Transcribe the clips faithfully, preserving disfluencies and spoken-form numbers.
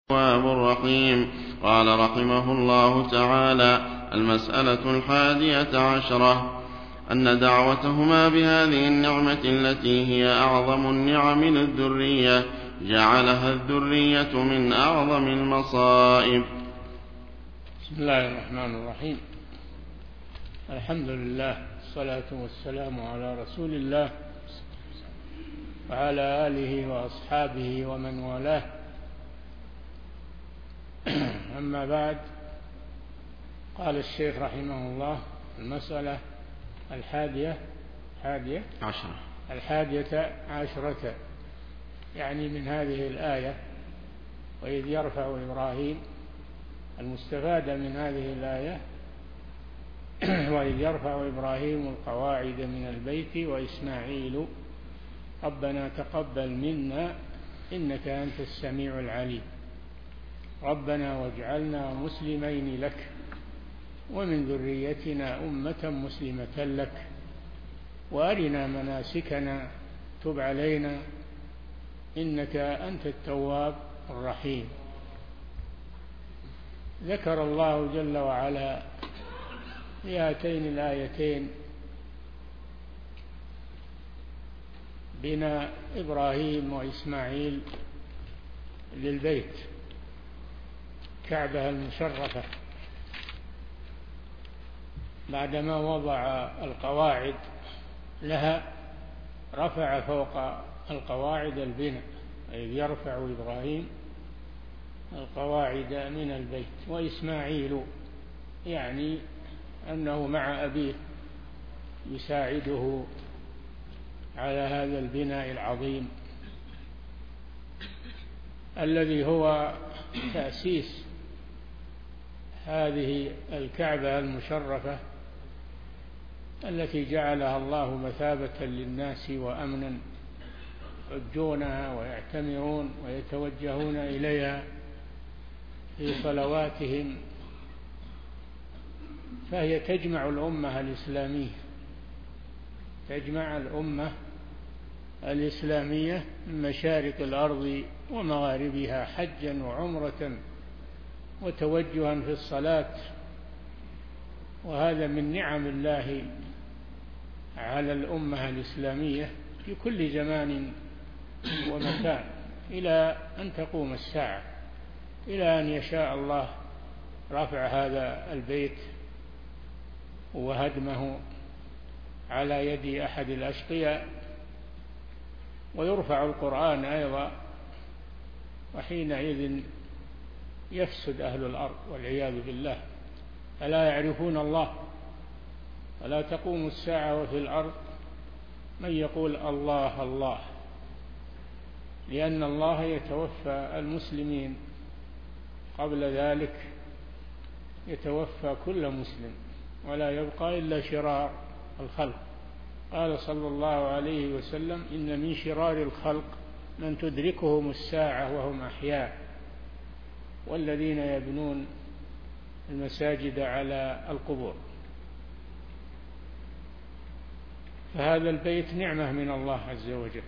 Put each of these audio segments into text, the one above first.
التواب الرحيم. قال رحمه الله تعالى: المسألة الحادية عشرة أن دعوتهما بهذه النعمة التي هي أعظم النعم للذرية جعلها الذرية من أعظم المصائب. بسم الله الرحمن الرحيم. الحمد لله، الصلاة والسلام على رسول الله وعلى آله وأصحابه ومن والاه. أما بعد، قال الشيخ رحمه الله: المسألة الحادية حادية عشرة الحادية عشرة يعني من هذه الآية: وإذ يرفع إبراهيم. المستفاد من هذه الآية: وإذ يرفع إبراهيم القواعد من البيت وإسماعيل ربنا تقبل منا إنك أنت السميع العليم ربنا واجعلنا مسلمين لك ومن ذريتنا أمة مسلمة لك وأرنا مناسكنا تب علينا إنك أنت التواب الرحيم. ذكر الله جل وعلا في هاتين الآيتين بناء إبراهيم وإسماعيل للبيت، كعبة المشرفة، بعدما وضع القواعد لها رفع فوق القواعد البناء. إذ يرفع إبراهيم القواعد من البيت وإسماعيل يعني أنه مع أبيه يساعده على هذا البناء العظيم الذي هو تأسيس هذه الكعبة المشرفة التي جعلها الله مثابة للناس وأمنا، يحجونها ويعتمرون ويتوجهون إليها في صلواتهم، فهي تجمع الأمة الإسلامية تجمع الأمة الإسلامية من مشارق الأرض ومغاربها حجا وعمرة وتوجها في الصلاة. وهذا من نعم الله على الأمة الإسلامية في كل زمان ومكان إلى أن تقوم الساعة، إلى أن يشاء الله رفع هذا البيت وهدمه على يد أحد الأشقياء، ويرفع القرآن أيضا، وحينئذ يفسد أهل الأرض والعياذ بالله، ألا يعرفون الله. ولا تقوم الساعة وفي الأرض من يقول الله الله، لأن الله يتوفى المسلمين قبل ذلك، يتوفى كل مسلم ولا يبقى إلا شرار الخلق. قال صلى الله عليه وسلم: إن من شرار الخلق من تدركهم الساعة وهم أحياء، والذين يبنون المساجد على القبور. فهذا البيت نعمة من الله عز وجل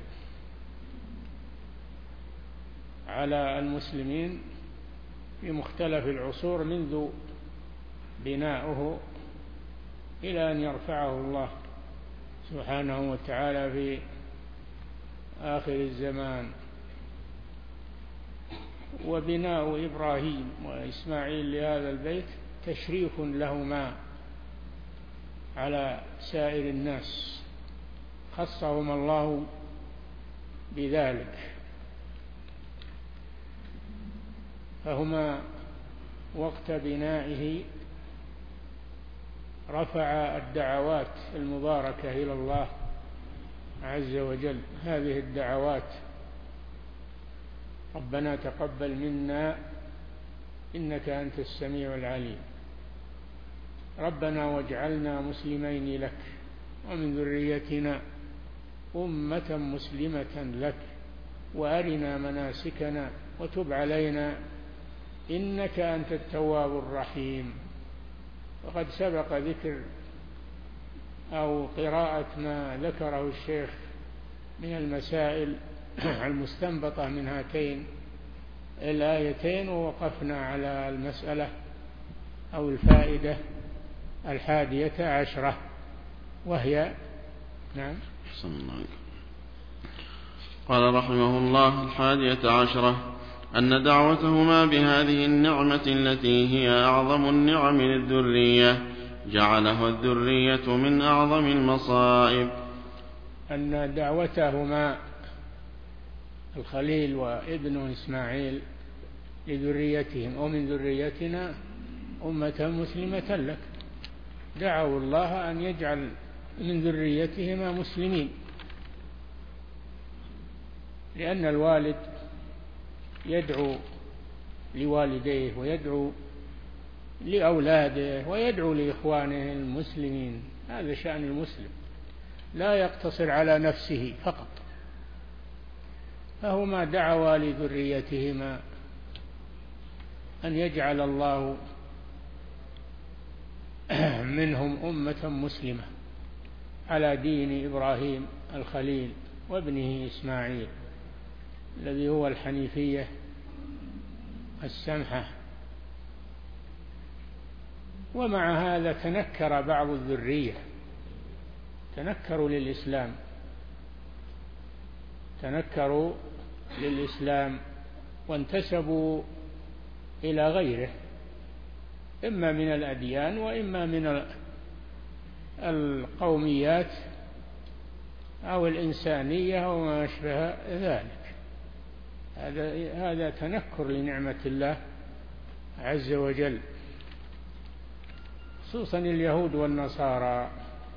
على المسلمين في مختلف العصور، منذ بناؤه إلى أن يرفعه الله سبحانه وتعالى في آخر الزمان. وبناء إبراهيم وإسماعيل لهذا البيت تشريف لهما على سائر الناس، خصهم الله بذلك، فهما وقت بنائه رفع الدعوات المباركة إلى الله عز وجل. هذه الدعوات: ربنا تقبل منا إنك أنت السميع العليم ربنا واجعلنا مسلمين لك ومن ذريتنا أمة مسلمة لك وأرنا مناسكنا وتب علينا إنك أنت التواب الرحيم. وقد سبق ذكر أو قراءة ما ذكره الشيخ من المسائل المستنبطة من هاتين الآيتين ووقفنا على المسألة أو الفائدة الحادية عشرة، وهي نعم. قال رحمه الله: الحادية عشرة أن دعوتهما بهذه النعمة التي هي أعظم النعم للذرية جعلها الذرية من أعظم المصائب. أن دعوتهما الخليل وابنه إسماعيل لذريتهم ومن ذريتنا أمة مسلمة لك، دعوا الله أن يجعل من ذريتهما مسلمين، لأن الوالد يدعو لوالديه ويدعو لأولاده ويدعو لإخوانه المسلمين، هذا شأن المسلم، لا يقتصر على نفسه فقط. فهما دعوا لذريتهما أن يجعل الله منهم أمة مسلمة على دين إبراهيم الخليل وابنه إسماعيل الذي هو الحنيفية السمحة. ومع هذا تنكر بعض الذرية، تنكروا للإسلام تنكروا للإسلام وانتسبوا إلى غيره، إما من الأديان وإما من القوميات أو الإنسانية وما أشبه ذلك. هذا هذا تنكر لنعمة الله عز وجل، خصوصا اليهود والنصارى،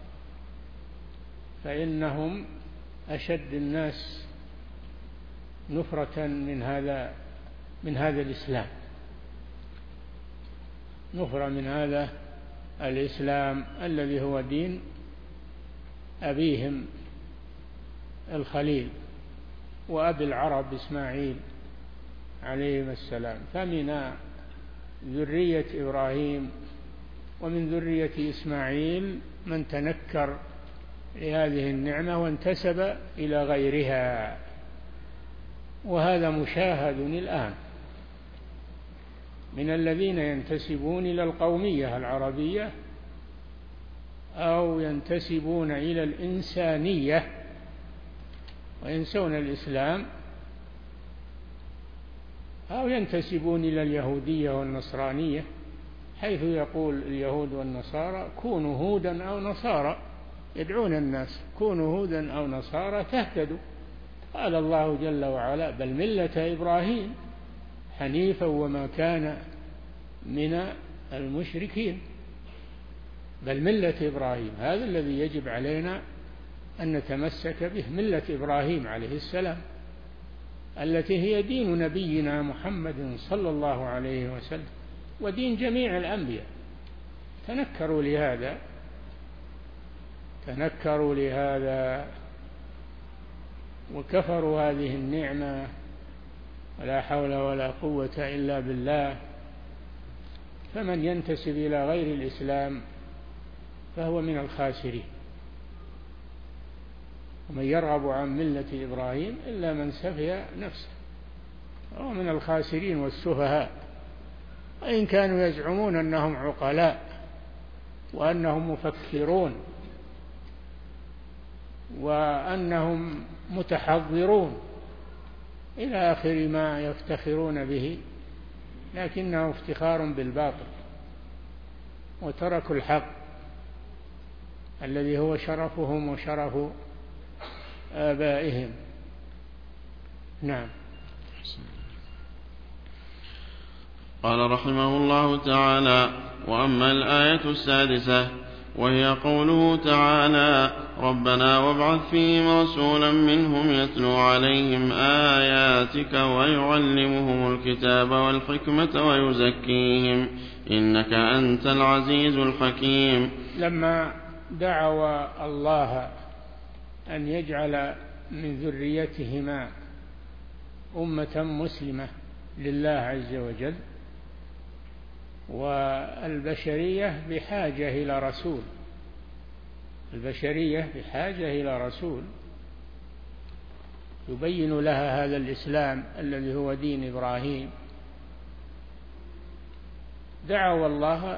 فإنهم أشد الناس نفرة من هذا من هذا الإسلام، نفرة من هذا الإسلام الذي هو دين أبيهم الخليل وأبي العرب إسماعيل عليهم السلام. فمن ذرية إبراهيم ومن ذرية إسماعيل من تنكر لهذه النعمة وانتسب إلى غيرها، وهذا مشاهد الآن من الذين ينتسبون إلى القومية العربية أو ينتسبون إلى الإنسانية وينسون الإسلام، أو ينتسبون إلى اليهودية والنصرانية، حيث يقول اليهود والنصارى كونوا هودا أو نصارى، يدعون الناس كونوا هودا أو نصارى تهتدوا. قال الله جل وعلا: بل ملة إبراهيم حنيفا وما كان من المشركين. بل ملة إبراهيم، هذا الذي يجب علينا أن نتمسك به، ملة إبراهيم عليه السلام التي هي دين نبينا محمد صلى الله عليه وسلم ودين جميع الأنبياء. تنكروا لهذا تنكروا لهذا وكفروا هذه النعمة، ولا حول ولا قوة إلا بالله. فمن ينتسب إلى غير الإسلام فهو من الخاسرين، ومن يرغب عن ملة إبراهيم إلا من سفه نفسه هو من الخاسرين والسفهاء. وإن كانوا يزعمون أنهم عقلاء وأنهم مفكرون وأنهم متحضرون إلى آخر ما يفتخرون به، لكنه افتخار بالباطل، وتركوا الحق الذي هو شرفهم وشرف آبائهم. نعم. قال رحمه الله تعالى: وأما الآية السادسة وهي قوله تعالى: ربنا وابعث فيهم رسولا منهم يتلو عليهم آياتك ويعلمهم الكتاب والحكمة ويزكيهم إنك أنت العزيز الحكيم. لما دعوا الله أن يجعل من ذريتهما أمة مسلمة لله عز وجل، والبشرية بحاجة إلى رسول البشرية بحاجة إلى رسول يبين لها هذا الإسلام الذي هو دين إبراهيم. دعوا الله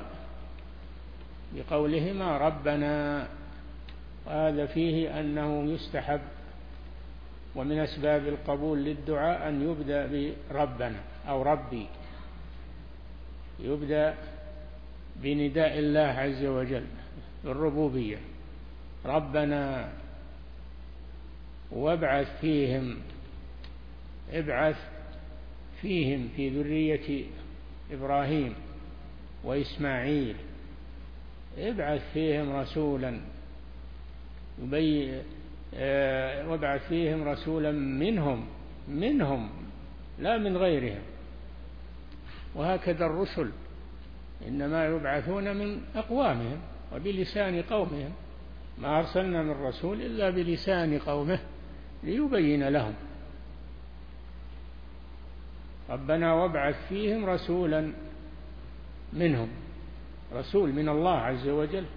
بقولهما ربنا، وهذا فيه أنه يستحب ومن أسباب القبول للدعاء أن يبدأ بربنا أو ربي، يبدأ بنداء الله عز وجل بالربوبية. ربنا وابعث فيهم، ابعث فيهم في ذرية إبراهيم وإسماعيل، ابعث فيهم رسولا يبين، وابعث فيهم رسولا منهم منهم لا من غيرهم. وهكذا الرسل إنما يبعثون من أقوامهم وبلسان قومهم، ما أرسلنا من رسول إلا بلسان قومه ليبين لهم. ربنا وابعث فيهم رسولا منهم، رسول من الله عز وجل،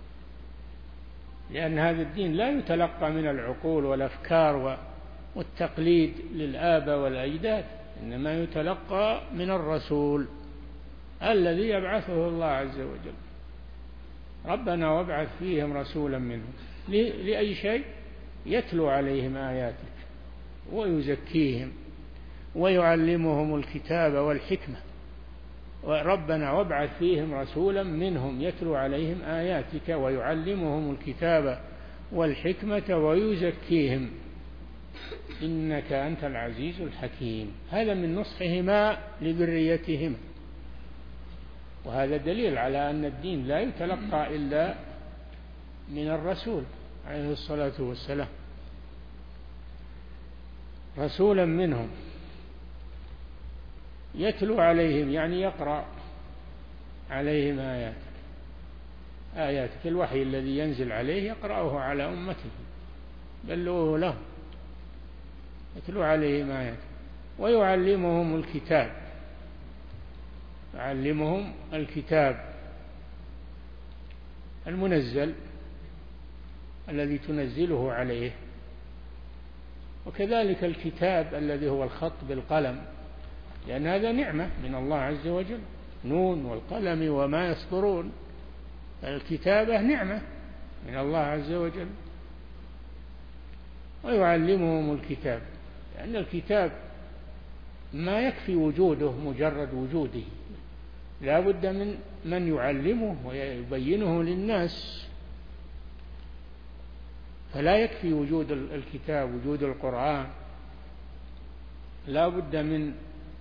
لأن هذا الدين لا يتلقى من العقول والأفكار والتقليد للآباء والأجداد، إنما يتلقى من الرسول الذي يبعثه الله عز وجل. ربنا وابعث فيهم رسولا منهم، لأي شيء؟ يتلو عليهم آياتك ويزكيهم ويعلمهم الكتاب والحكمة. ربنا وابعث فيهم رسولا منهم يتلو عليهم آياتك ويعلمهم الكتاب والحكمة ويزكيهم إنك أنت العزيز الحكيم. هذا من نصحهما لذريتهما، وهذا دليل على أن الدين لا يتلقى إلا من الرسول عليه الصلاة والسلام. رسولا منهم يتلو عليهم يعني يقرأ عليهم آياتك، آياتك الوحي الذي ينزل عليه يقرأه على أمته، بلغوه لهم، يتلو عليهم آياتك ويعلمهم الكتاب، يعلمهم الكتاب المنزل الذي تنزله عليه، وكذلك الكتاب الذي هو الخط بالقلم، لأن هذا نعمة من الله عز وجل، نون والقلم وما يسطرون، الكتابة نعمة من الله عز وجل. ويعلمهم الكتاب، لأن الكتاب ما يكفي وجوده مجرد وجوده، لا بد من من يعلمه ويبينه للناس، فلا يكفي وجود الكتاب وجود القرآن، لا بد من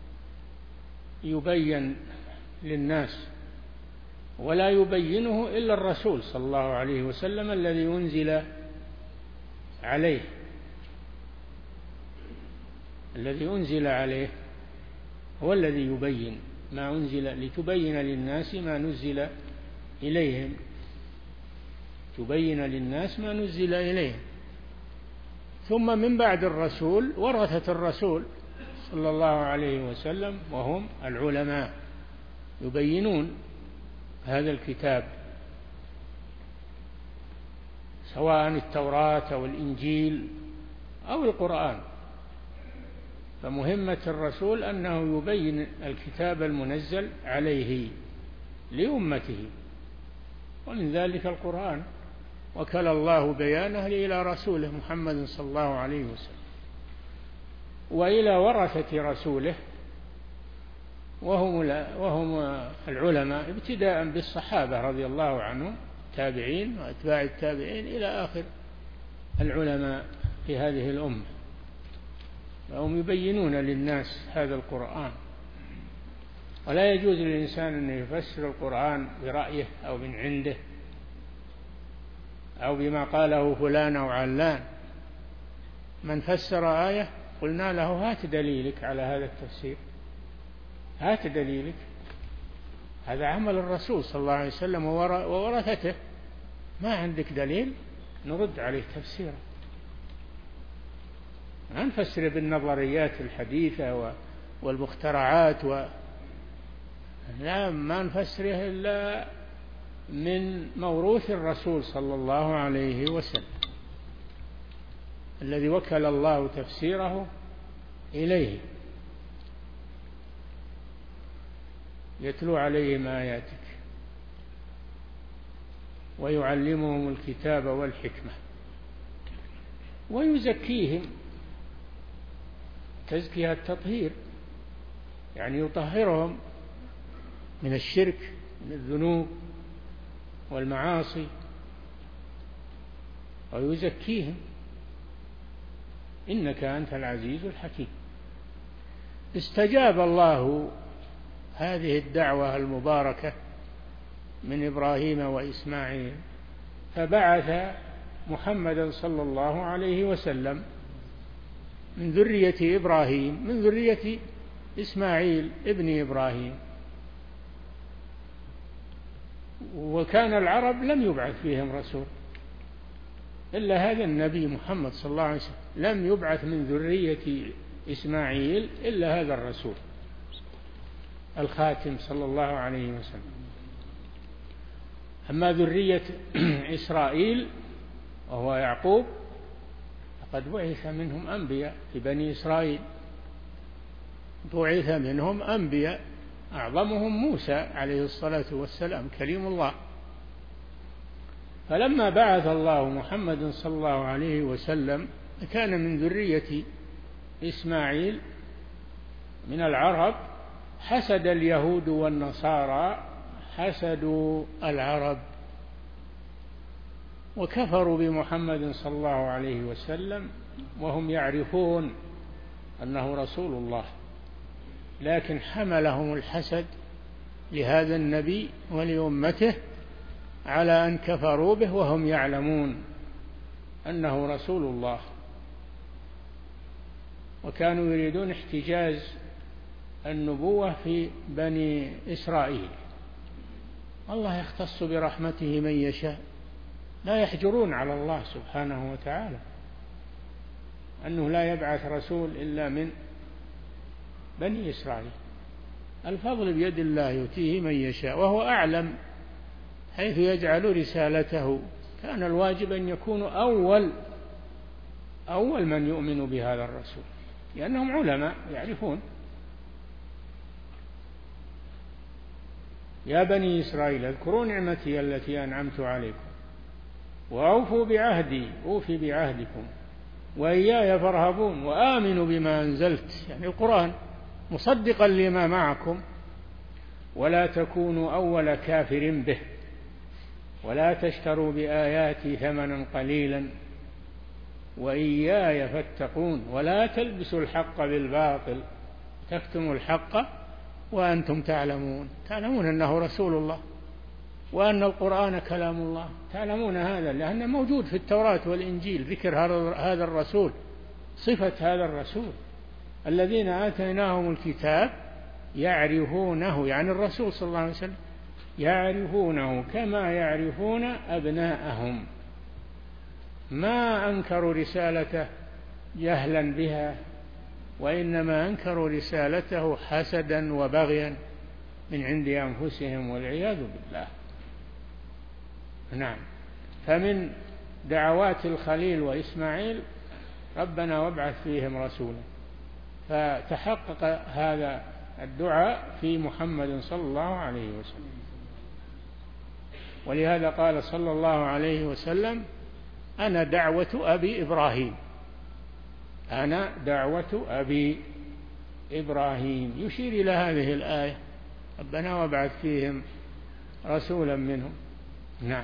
يبين للناس، ولا يبينه إلا الرسول صلى الله عليه وسلم الذي أنزل عليه، الذي أنزل عليه هو الذي يبين ما أنزل، لتبين للناس ما نزل إليهم، تبين للناس ما نزل إليهم. ثم من بعد الرسول ورثة الرسول صلى الله عليه وسلم وهم العلماء، يبينون هذا الكتاب سواء التوراة أو الإنجيل أو القرآن. فمهمة الرسول أنه يبين الكتاب المنزل عليه لأمته، ومن ذلك القرآن، وكل الله بيانه إلى رسوله محمد صلى الله عليه وسلم وإلى ورثة رسوله وهم وهم العلماء، ابتداء بالصحابة رضي الله عنهم، تابعين وأتباع التابعين إلى آخر العلماء في هذه الأمة، وهم يبينون للناس هذا القرآن. ولا يجوز للإنسان أن يفسر القرآن برأيه أو من عنده أو بما قاله فلان أو علان. من فسر آية قلنا له هات دليلك على هذا التفسير، هات دليلك، هذا عمل الرسول صلى الله عليه وسلم وورثته، ما عندك دليل نرد عليه تفسيره، ما نفسر بالنظريات الحديثة والمخترعات و... لا، ما نفسره إلا من موروث الرسول صلى الله عليه وسلم. الذي وكل الله تفسيره إليه، يتلو عليهم آياتك ويعلمهم الكتاب والحكمة ويزكيهم. تزكية التطهير، يعني يطهرهم من الشرك، من الذنوب والمعاصي، ويزكيهم، إنك أنت العزيز الحكيم. استجاب الله هذه الدعوة المباركة من إبراهيم وإسماعيل، فبعث محمدا صلى الله عليه وسلم من ذرية إبراهيم، من ذرية إسماعيل ابن إبراهيم. وكان العرب لم يبعث فيهم رسول إلا هذا النبي محمد صلى الله عليه وسلم، لم يبعث من ذرية إسماعيل إلا هذا الرسول الخاتم صلى الله عليه وسلم. أما ذرية إسرائيل وهو يعقوب فقد بعث منهم أنبياء في بني إسرائيل، بعث منهم أنبياء أعظمهم موسى عليه الصلاة والسلام كليم الله. فلما بعث الله محمد صلى الله عليه وسلم كان من ذرية إسماعيل من العرب، حسد اليهود والنصارى حسدوا العرب وكفروا بمحمد صلى الله عليه وسلم وهم يعرفون أنه رسول الله، لكن حملهم الحسد لهذا النبي ولأمته على أن كفروا به وهم يعلمون أنه رسول الله، وكانوا يريدون احتجاز النبوة في بني إسرائيل. الله يختص برحمته من يشاء، لا يحجرون على الله سبحانه وتعالى أنه لا يبعث رسول إلا من بني إسرائيل. الفضل بيد الله يؤتيه من يشاء، وهو أعلم حيث يجعل رسالته. كان الواجب أن يكونوا أول أول من يؤمن بهذا الرسول، لأنهم علماء يعرفون. يا بني إسرائيل اذكروا نعمتي التي أنعمت عليكم وأوفوا بعهدي أوفي بعهدكم وإياي فارهبون وآمنوا بما أنزلت، يعني القرآن مصدقا لما معكم، ولا تكونوا أول كافر به ولا تشتروا بآياتي ثمنا قليلا وإياي فاتقون ولا تلبسوا الحق بالباطل تكتموا الحق وأنتم تعلمون. تعلمون أنه رسول الله وأن القرآن كلام الله، تعلمون هذا لأنه موجود في التوراة والإنجيل ذكر هذا الرسول، صفة هذا الرسول. الذين آتيناهم الكتاب يعرفونه، يعني الرسول صلى الله عليه وسلم يعرفونه كما يعرفون أبناءهم، ما أنكروا رسالته جهلا بها، وإنما أنكروا رسالته حسدا وبغيا من عند أنفسهم والعياذ بالله. نعم. فمن دعوات الخليل وإسماعيل ربنا وابعث فيهم رسولا، فتحقق هذا الدعاء في محمد صلى الله عليه وسلم. ولهذا قال صلى الله عليه وسلم أنا دعوة أبي إبراهيم، أنا دعوة أبي إبراهيم، يشير إلى هذه الآية ربنا وابعث فيهم رسولا منهم. نعم.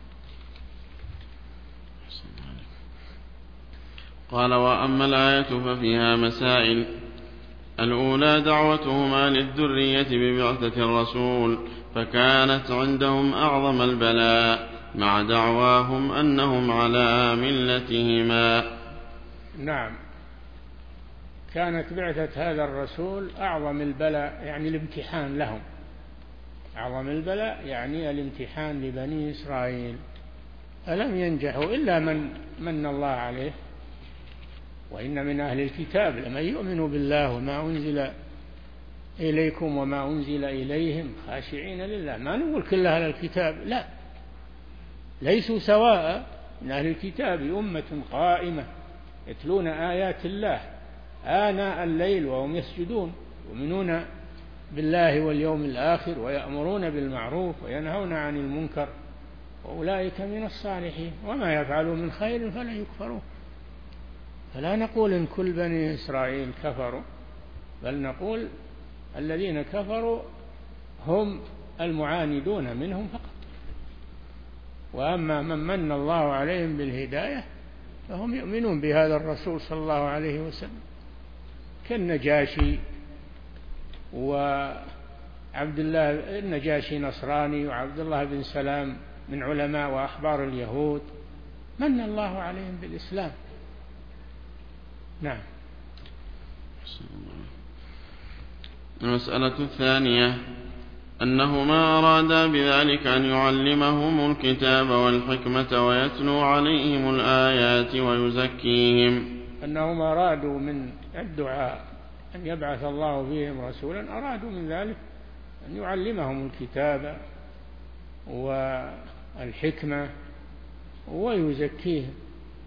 قال وأما الآية ففيها مسائل. الأولى دعوتهما للذرية ببعثة الرسول، فكانت عندهم أعظم البلاء مع دعواهم أنهم على ملتهما. نعم، كانت بعثة هذا الرسول أعظم البلاء، يعني الامتحان لهم. أعظم البلاء يعني الامتحان لبني إسرائيل، ألم ينجحوا إلا من من الله عليه. وإن من أهل الكتاب لمن يؤمن بالله وما أنزل إليكم وما أنزل إليهم خاشعين لله. ما نقول كل أهل الكتاب، لا، ليسوا سواء. من أهل الكتاب أمة قائمة يتلون آيات الله آناء الليل وهم يسجدون، يؤمنون بالله واليوم الآخر ويأمرون بالمعروف وينهون عن المنكر، وأولئك من الصالحين، وما يفعلوا من خير فلا يكفرون. فلا نقول إن كل بني إسرائيل كفروا، بل نقول الذين كفروا هم المعاندون منهم فقط، وأما من من الله عليهم بالهداية فهم يؤمنون بهذا الرسول صلى الله عليه وسلم، كالنجاشي وعبد الله النجاشي نصراني، وعبد الله بن سلام من علماء وأحبار اليهود، من الله عليهم بالإسلام. نعم. المسألة الثانية أنهما أرادا بذلك أن يعلمهم الكتاب والحكمة ويتلو عليهم الآيات ويزكيهم. أنهم أرادوا من الدعاء أن يبعث الله فيهم رسولا، أرادوا من ذلك أن يعلمهم الكتاب والحكمة ويزكيهم.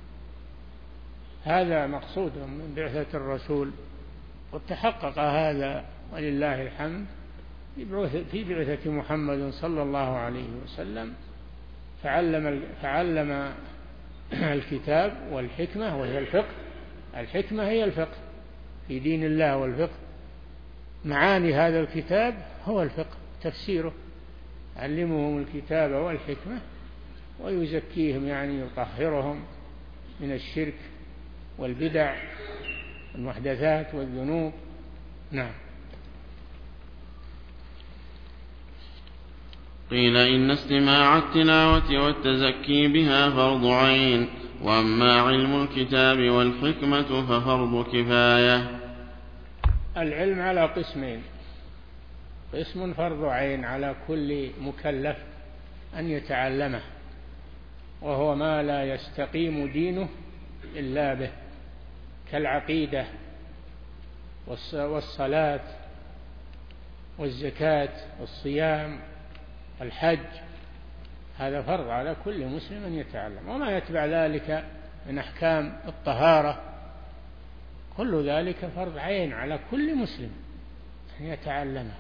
هذا مقصودهم من بعثة الرسول، وتحقق هذا ولله الحمد في بعثة محمد صلى الله عليه وسلم، فعلم, فعلم الكتاب والحكمة وهي الفقه. الحكمة هي الفقه في دين الله، والفقه معاني هذا الكتاب هو الفقه تفسيره. علمهم الكتاب والحكمة ويزكيهم، يعني يطهرهم من الشرك والبدع والمحدثات والذنوب. نعم. قيل إن استماع التلاوة والتزكي بها فرض عين، وأما علم الكتاب والحكمة ففرض كفاية. العلم على قسمين: قسم فرض عين على كل مكلف أن يتعلمه، وهو ما لا يستقيم دينه إلا به، كالعقيدة والصلاة والزكاة والصيام الحج. هذا فرض على كل مسلم أن يتعلم، وما يتبع ذلك من أحكام الطهارة، كل ذلك فرض عين على كل مسلم أن يتعلمه،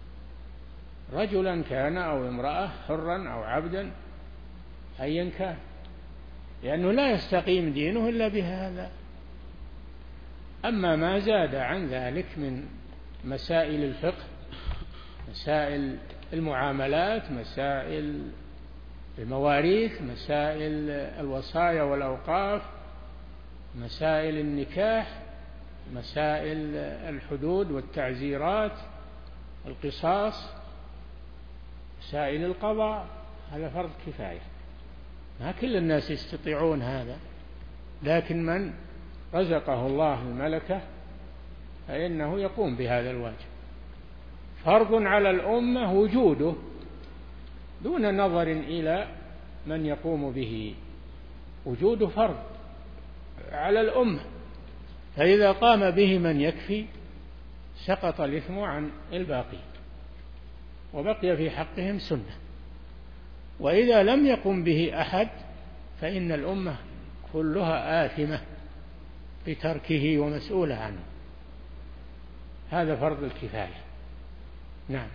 رجلا كان أو امرأة، حرا أو عبدا، أيا كان، لأنه لا يستقيم دينه إلا بهذا. أما ما زاد عن ذلك من مسائل الفقه، مسائل المعاملات، مسائل المواريث، مسائل الوصايا والأوقاف، مسائل النكاح، مسائل الحدود والتعزيرات، القصاص، مسائل القضاء، هذا فرض كفاية. ما كل الناس يستطيعون هذا، لكن من رزقه الله الملكة فإنه يقوم بهذا الواجب. فرض على الأمة وجوده دون نظر إلى من يقوم به، وجوده فرض على الأمة، فإذا قام به من يكفي سقط الإثم عن الباقي وبقي في حقهم سنة، وإذا لم يقم به أحد فإن الأمة كلها آثمة بتركه ومسؤولة عنه. هذا فرض الكفاية. نعم.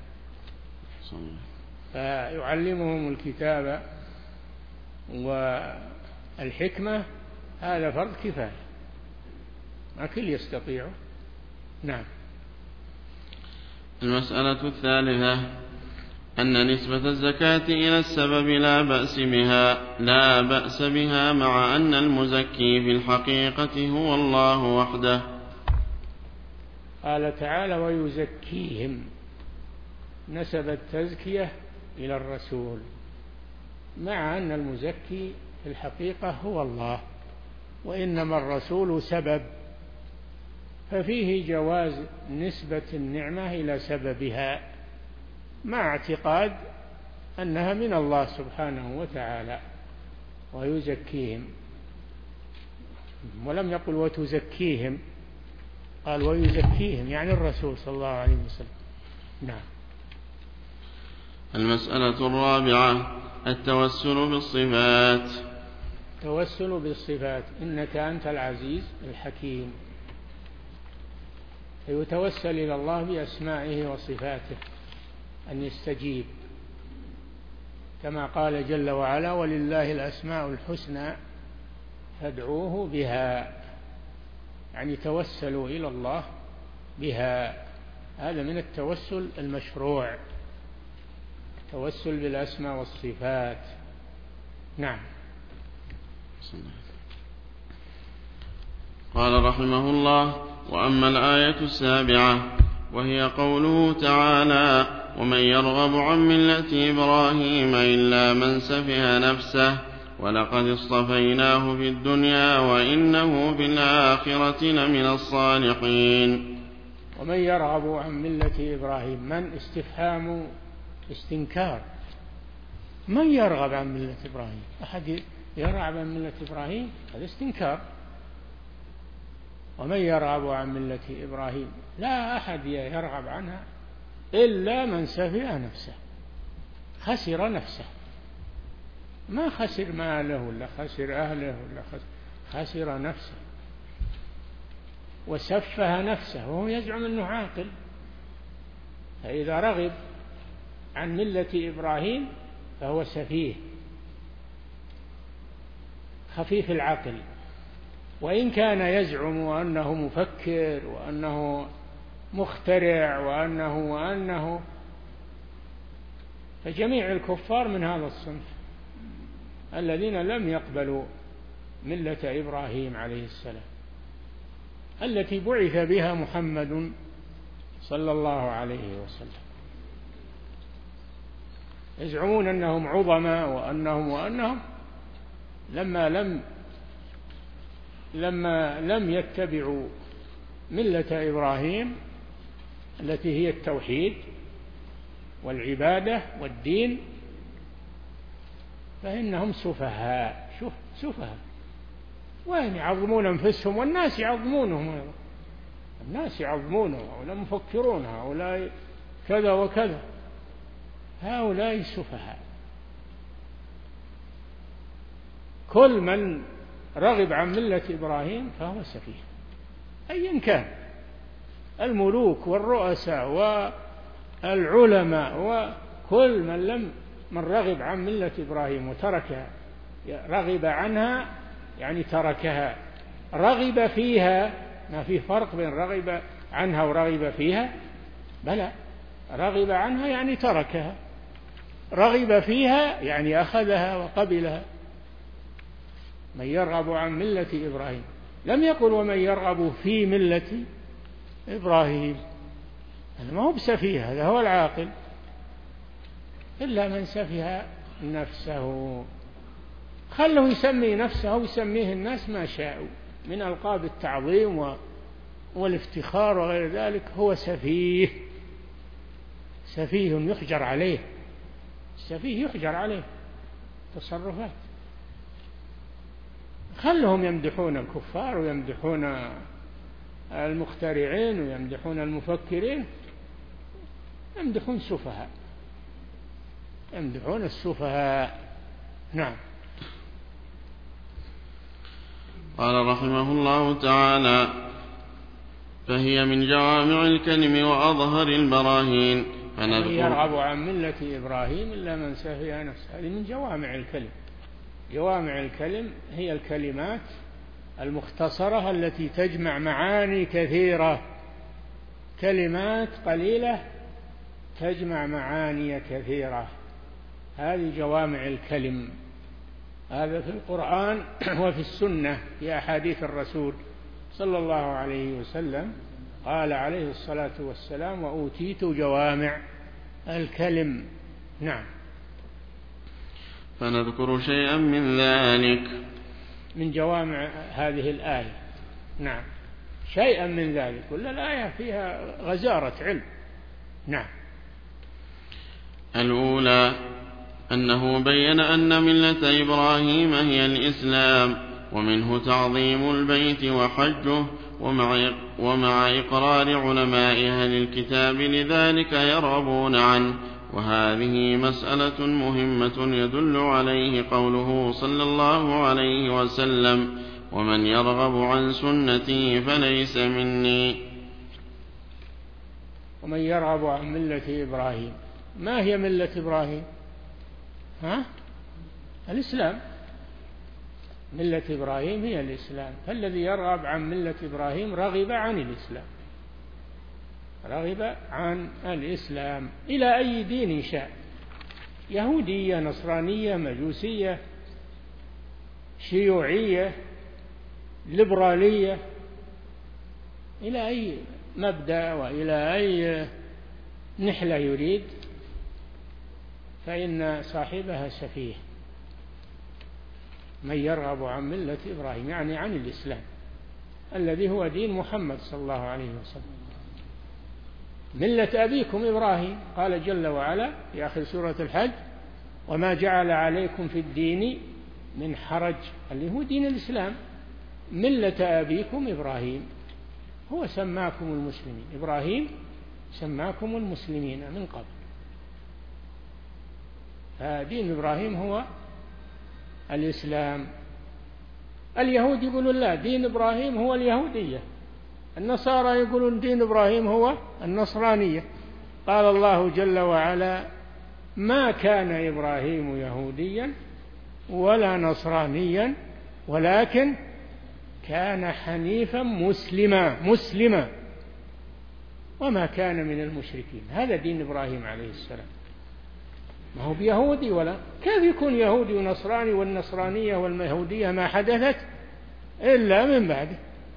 فيعلمهم الكتاب والحكمة، هذا فرض كفاية، ما كل يستطيعه. نعم. المسألة الثالثة أن نسبة الزكاة إلى السبب لا بأس بها لا بأس بها مع أن المزكي في الحقيقة هو الله وحده. قال تعالى: ويزكيهم، نسب التزكية إلى الرسول، مع أن المزكي في الحقيقة هو الله، وإنما الرسول سبب، ففيه جواز نسبة النعمة إلى سببها مع اعتقاد أنها من الله سبحانه وتعالى. ويزكيهم، ولم يقل وتزكيهم، قال ويزكيهم، يعني الرسول صلى الله عليه وسلم. نعم. المسألة الرابعة التوسل بالصفات. توسل بالصفات، إنك أنت العزيز الحكيم، فيتوسل إلى الله بأسمائه وصفاته أن يستجيب، كما قال جل وعلا: ولله الأسماء الحسنى فادعوه بها، يعني توسلوا إلى الله بها. هذا من التوسل المشروع، التوسل بالأسماء والصفات. نعم. قال رحمه الله: وأما الآية السابعة وهي قوله تعالى: ومن يرغب عن ملة إبراهيم إلا من سفه نفسه ولقد اصطفيناه في الدنيا وإنه في الآخرة لمن الصالحين. ومن يرغب عن ملة إبراهيم، من استفهام استنكار، من يرغب عن ملة إبراهيم؟ أحد يرغب عن ملة إبراهيم؟ هذا استنكار. ومن يرغب عن ملة إبراهيم، لا أحد يرغب عنها إلا من سفه نفسه، خسر نفسه، ما خسر ماله ولا خسر أهله ولا خسر, خسر نفسه وسفه نفسه، وهو يزعم أنه عاقل. فإذا رغب عن ملة إبراهيم فهو سفيه خفيف العقل، وإن كان يزعم أنه مفكر وأنه مخترع وأنه وأنه فجميع الكفار من هذا الصنف الذين لم يقبلوا ملة إبراهيم عليه السلام التي بعث بها محمد صلى الله عليه وسلم، يزعمون أنهم عظماء وأنهم وأنهم لما لم لما لم يتبعوا ملة إبراهيم التي هي التوحيد والعبادة والدين فإنهم سفهاء. شوف سفهاء، وين يعظمون أنفسهم والناس يعظمونهم، الناس يعظمونه، هؤلاء مفكرون، هؤلاء كذا وكذا، هؤلاء سفهاء. كل من رغب عن ملة إبراهيم فهو سفيه أيا كان، الملوك والرؤساء والعلماء، وكل من لم من رغب عن ملة إبراهيم وتركها، رغب عنها يعني تركها، رغب فيها، ما في فرق بين رغب عنها ورغب فيها، بلى، رغب عنها يعني تركها، رغب فيها يعني أخذها وقبلها. من يرغب عن ملة إبراهيم، لم يقل ومن يرغب في ملة إبراهيم، هذا ما هو بسفيه، هذا هو العاقل، إلا من سفه نفسه. خله يسمي نفسه ويسميه الناس ما شاءوا من ألقاب التعظيم والافتخار وغير ذلك، هو سفيه، سفيه يحجر عليه، السفيه يحجر عليه تصرفات. خلهم يمدحون الكفار ويمدحون المخترعين ويمدحون المفكرين، يمدحون سفهاء، يمدحون السفهاء. نعم. قال رحمه الله تعالى: فهي من جوامع الكلم وأظهر البراهين. فنذكر يرغب عن ملة إبراهيم إلا من سفه نفسه، هذه من جوامع الكلم. جوامع الكلم هي الكلمات المختصرة التي تجمع معاني كثيرة، كلمات قليلة تجمع معاني كثيرة، هذه جوامع الكلم. هذا في القرآن وفي السنة في أحاديث الرسول صلى الله عليه وسلم، قال عليه الصلاة والسلام: وأوتيت جوامع الكلم. نعم. فنذكر شيئا من ذلك، من جوامع هذه الآية. نعم، شيئا من ذلك، كل الآية فيها غزارة علم. نعم. الأولى أنه بين أن ملة إبراهيم هي الإسلام، ومنه تعظيم البيت وحجه، ومع, ومع إقرار علماء أهل الكتاب لذلك يرغبون عنه، وهذه مسألة مهمة يدل عليه قوله صلى الله عليه وسلم: ومن يرغب عن سنتي فليس مني. ومن يرغب عن ملة إبراهيم، ما هي ملة إبراهيم؟ ها؟ الإسلام. ملة إبراهيم هي الإسلام، فالذي يرغب عن ملة إبراهيم رغب عن الإسلام، رغب عن الإسلام إلى أي دين شاء، يهودية، نصرانية، مجوسية، شيوعية، ليبرالية، إلى أي مبدأ وإلى أي نحلة يريد، فإن صاحبها سفيه. من يرغب عن ملة إبراهيم يعني عن الإسلام الذي هو دين محمد صلى الله عليه وسلم. ملة أبيكم إبراهيم، قال جل وعلا في آخر سورة الحج: وما جعل عليكم في الدين من حرج، اللي هو دين الإسلام. ملة أبيكم إبراهيم، هو سماكم المسلمين، إبراهيم سماكم المسلمين من قبل. فدين إبراهيم هو الإسلام. اليهود يقولون لا، دين إبراهيم هو اليهودية. النصارى يقولون دين إبراهيم هو النصرانية. قال الله جل وعلا: ما كان إبراهيم يهوديا ولا نصرانيا ولكن كان حنيفا مسلما مسلما وما كان من المشركين. هذا دين إبراهيم عليه السلام، ما هو بيهودي ولا كيف يكون يهودي ونصراني، والنصرانية واليهودية ما حدثت إلا من بعده.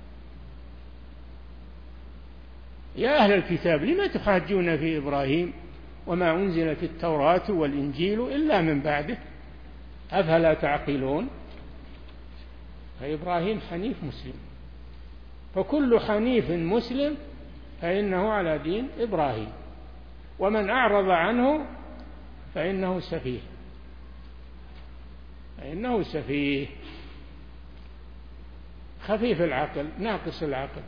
يا أهل الكتاب لما تحاجون في إبراهيم وما أنزلت التوراة والإنجيل إلا من بعده، أفلا تعقلون؟ فإبراهيم حنيف مسلم، فكل حنيف مسلم فإنه على دين إبراهيم، ومن أعرض عنه فإنه سفيه، فإنه سفيه خفيف العقل ناقص العقل،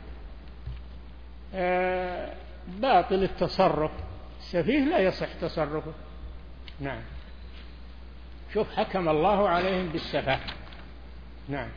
آه باطل التصرف، السفيه لا يصح تصرفه. نعم، شوف حكم الله عليهم بالسفاه. نعم.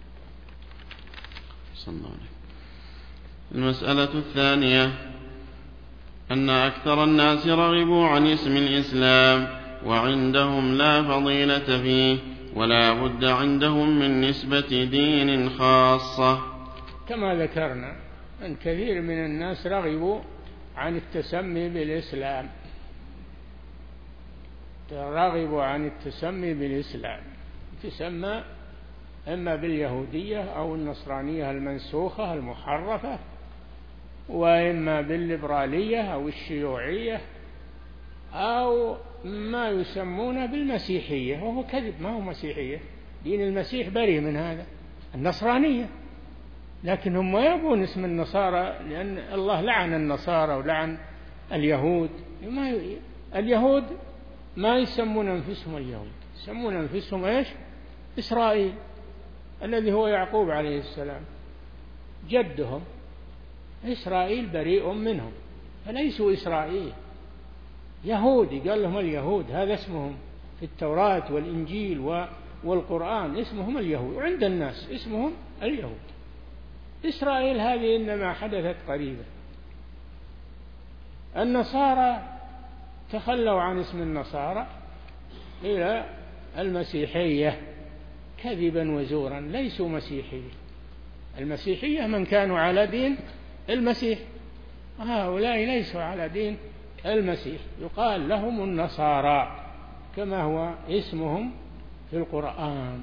صلى الله عليه. المسألة الثانية أن أكثر الناس رغبوا عن اسم الإسلام وعندهم لا فضيلة فيه، ولا بد عندهم من نسبة دين خاصة. كما ذكرنا أن كثير من الناس رغبوا عن التسمي بالإسلام، رغبوا عن التسمي بالإسلام، تسمى إما باليهودية أو النصرانية المنسوخة المحرفة، وإما بالليبرالية أو الشيوعية، أو ما يسمونه بالمسيحية، وهو كذب، ما هو مسيحية، دين المسيح بريء من هذا، النصرانية، لكن هم ما يبون اسم النصارى لأن الله لعن النصارى ولعن اليهود. ما ي... اليهود ما يسمون أنفسهم اليهود، يسمون أنفسهم إيش؟ إسرائيل، الذي هو يعقوب عليه السلام جدهم. إسرائيل بريء منهم، فليسوا إسرائيل، يهودي، قال لهم اليهود، هذا اسمهم في التوراة والإنجيل والقرآن، اسمهم اليهود، وعند الناس اسمهم اليهود. إسرائيل هذه إنما حدثت قريبا. النصارى تخلوا عن اسم النصارى إلى المسيحية كذبا وزورا، ليسوا مسيحيين. المسيحية من كانوا على دين المسيح، هؤلاء ليسوا على دين المسيح، يقال لهم النصارى كما هو اسمهم في القرآن،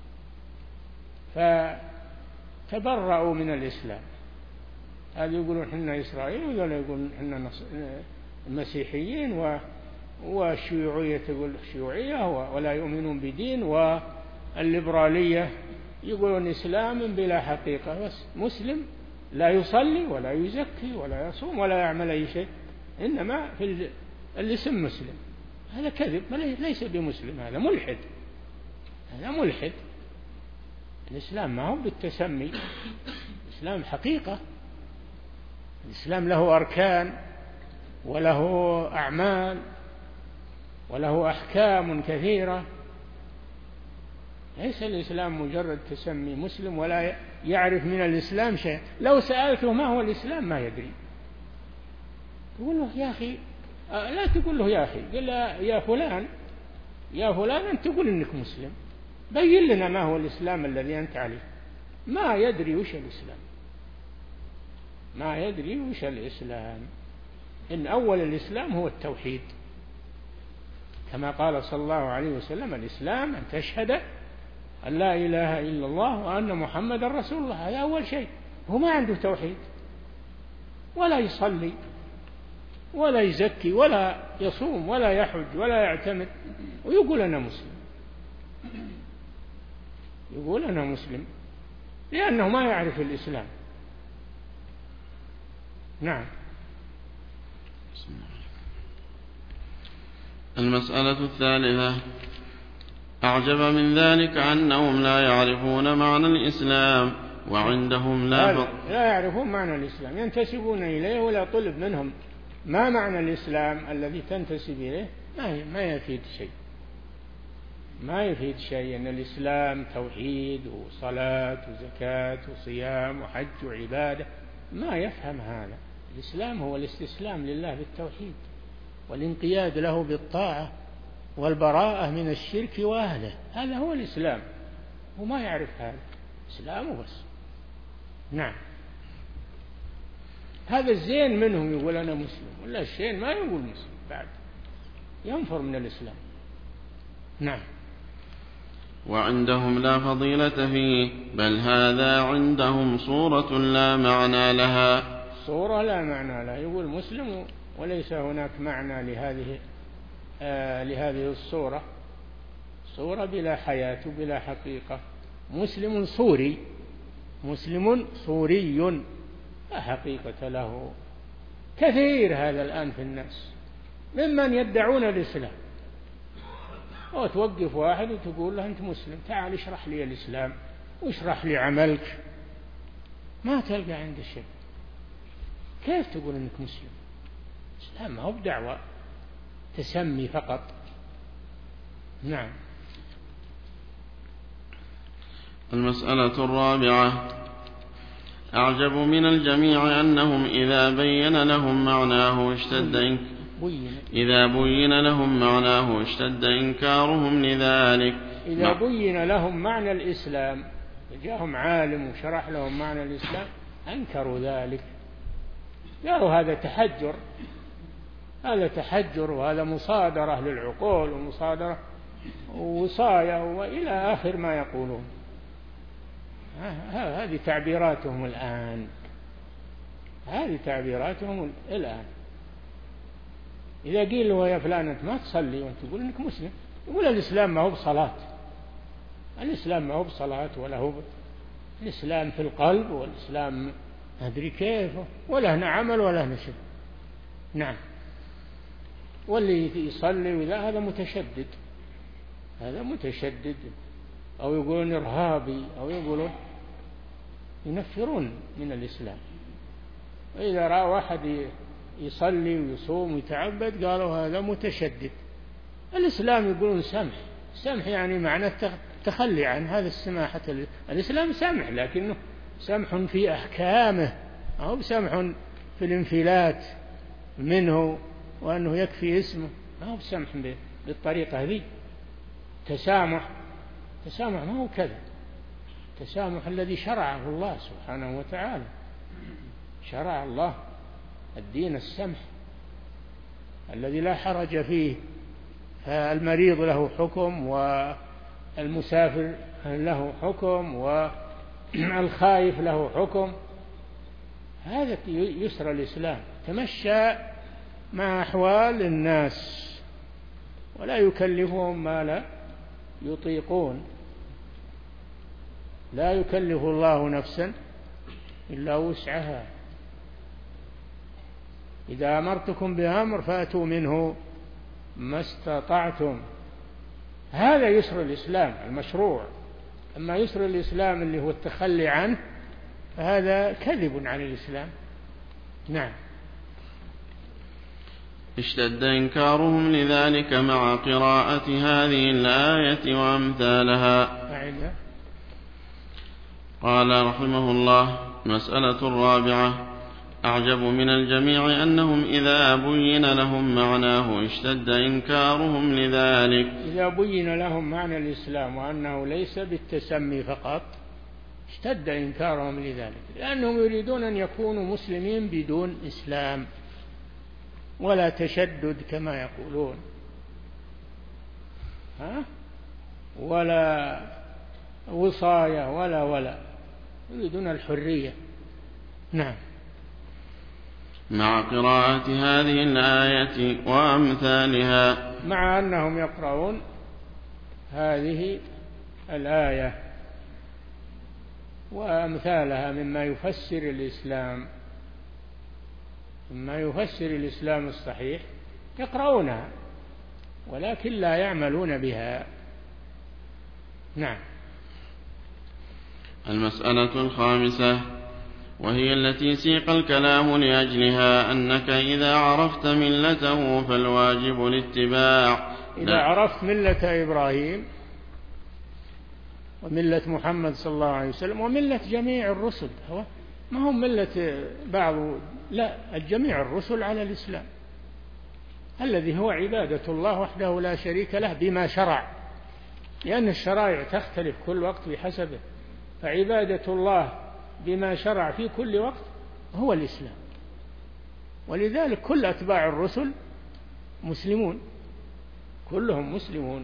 فتبرأوا من الإسلام. هذا يقولون حنا إسرائيل، وذولا يقولون حنا مسيحيين، والشيوعية تقول شيوعية ولا يؤمنون بدين، والليبرالية يقولون إسلام بلا حقيقة، بس مسلم لا يصلي ولا يزكي ولا يصوم ولا يعمل أي شيء، إنما في الاسم مسلم. هذا كذب، ليس بمسلم، هذا ملحد، هذا ملحد. الإسلام ما هو بالتسمي، الإسلام حقيقة، الإسلام له أركان وله أعمال وله أحكام كثيرة. ليس الإسلام مجرد تسمي مسلم ولا يعرف من الإسلام شيء. لو سألته ما هو الإسلام ما يدري. تقول له يا أخي، لا تقول له يا أخي، قل له يا فلان، يا فلان أنت تقول إنك مسلم، بين لنا ما هو الإسلام الذي أنت عليه. ما يدري وش الإسلام، ما يدري وش الإسلام. إن أول الإسلام هو التوحيد، كما قال صلى الله عليه وسلم: الإسلام أن تشهد أن لا إله إلا الله وأن محمد رسول الله. هذا أول شيء. هو ما عنده توحيد، ولا يصلي ولا يزكي ولا يصوم ولا يحج ولا يعتمد، ويقول أنا مسلم، يقول أنا مسلم، لأنه ما يعرف الإسلام. نعم. المسألة الثالثة: أعجب من ذلك أنهم لا يعرفون معنى الإسلام وعندهم لا لا, لا يعرفون معنى الإسلام، ينتسبون إليه ولا طلب منهم ما معنى الإسلام الذي تنتسب إليه، ما ما يفيد شيء، ما يفيد شيء. أن الإسلام توحيد وصلاة وزكاة وصيام وحج وعبادة، ما يفهم هذا. الإسلام هو الاستسلام لله بالتوحيد والانقياد له بالطاعة والبراءة من الشرك وأهله، هذا هو الإسلام. وما يعرف هذا إسلام وبس. نعم. هذا الزين منهم يقول أنا مسلم، ولا الشين ما يقول مسلم، بعد ينفر من الإسلام. نعم. وعندهم لا فضيلة فيه، بل هذا عندهم صورة لا معنى لها. صورة لا معنى لها، يقول مسلم وليس هناك معنى لهذه آه لهذه الصورة، صورة بلا حياة وبلا حقيقة. مسلم صوري، مسلم صوري لا حقيقة له. كثير هذا الآن في الناس ممن يدعون الإسلام، أو توقف واحد وتقول له أنت مسلم، تعال اشرح لي الإسلام واشرح لي عملك، ما تلقى عنده شيء. كيف تقول أنك مسلم؟ الإسلام ما هو بدعوة، تسمي فقط. نعم. المسألة الرابعة: أعجب من الجميع أنهم إذا بين لهم معناه اشتد إنك إذا بين لهم معناه اشتد إنكارهم لذلك. إذا بين لهم معنى الإسلام، جاءهم عالم وشرح لهم معنى الإسلام، أنكروا ذلك، قالوا هذا تحجر، هذا تحجر وهذا مصادرة للعقول ومصادرة ووصاية وإلى آخر ما يقولون. هذه تعبيراتهم الآن، هذه تعبيراتهم الآن. إذا قيل له يا فلان أنت ما تصلي وأنت تقول إنك مسلم، يقول الإسلام ما هو بصلاة، الإسلام ما هو بصلاة ولا هو ب... الإسلام في القلب، والإسلام ما أدري كيف، ولا هنا عمل ولا هنا شيء. نعم. واللي يصلي وإذا هذا متشدد، هذا متشدد، أو يقولون إرهابي، أو يقولون ينفرون من الإسلام. وإذا رأى واحد يصلي ويصوم ويتعبد قالوا هذا متشدد. الإسلام يقولون سمح، سمح يعني معنى التخلي عن هذا السماحة. الإسلام سمح، لكنه سمح في أحكامه، أو سمح في الانفلات منه وأنه يكفي اسمه، ما هو سمح بالطريقة هذه. تسامح، تسامح ما هو كذا، تسامح الذي شرعه الله سبحانه وتعالى. شرع الله الدين السمح الذي لا حرج فيه، فالمريض له حكم، والمسافر له حكم، والخائف له حكم. هذا يسر الإسلام، تمشى مع أحوال الناس ولا يكلفهم ما لا يطيقون. لا يكلف الله نفسا إلا وسعها. إذا أمرتكم بأمر فأتوا منه ما استطعتم. هذا يسر الإسلام المشروع. أما يسر الإسلام اللي هو التخلي عنه فهذا كذب عن الإسلام. نعم. اشتد إنكارهم لذلك مع قراءة هذه الآية وأمثالها. قال رحمه الله: مسألة الرابعة: أعجب من الجميع أنهم إذا بين لهم معناه اشتد إنكارهم لذلك. إذا بين لهم معنى الإسلام وأنه ليس بالتسمي فقط اشتد إنكارهم لذلك، لأنهم يريدون أن يكونوا مسلمين بدون إسلام، ولا تشدد كما يقولون، ها؟ ولا وصاية ولا ولا يريدون الحرية. نعم. مع قراءة هذه الآية وأمثالها، مع أنهم يقرؤون هذه الآية وأمثالها مما يفسر الإسلام، مما يفسر الإسلام الصحيح يقرؤونها ولكن لا يعملون بها. نعم. المسألة الخامسة، وهي التي سيق الكلام لأجلها، أنك إذا عرفت ملته فالواجب الاتباع. إذا عرفت ملة إبراهيم وملة محمد صلى الله عليه وسلم وملة جميع الرسل، هو ما هم ملة بعض، لا، الجميع الرسل على الإسلام الذي هو عبادة الله وحده لا شريك له بما شرع، لأن الشرائع تختلف كل وقت بحسبه، فعبادة الله بما شرع في كل وقت هو الإسلام. ولذلك كل أتباع الرسل مسلمون، كلهم مسلمون،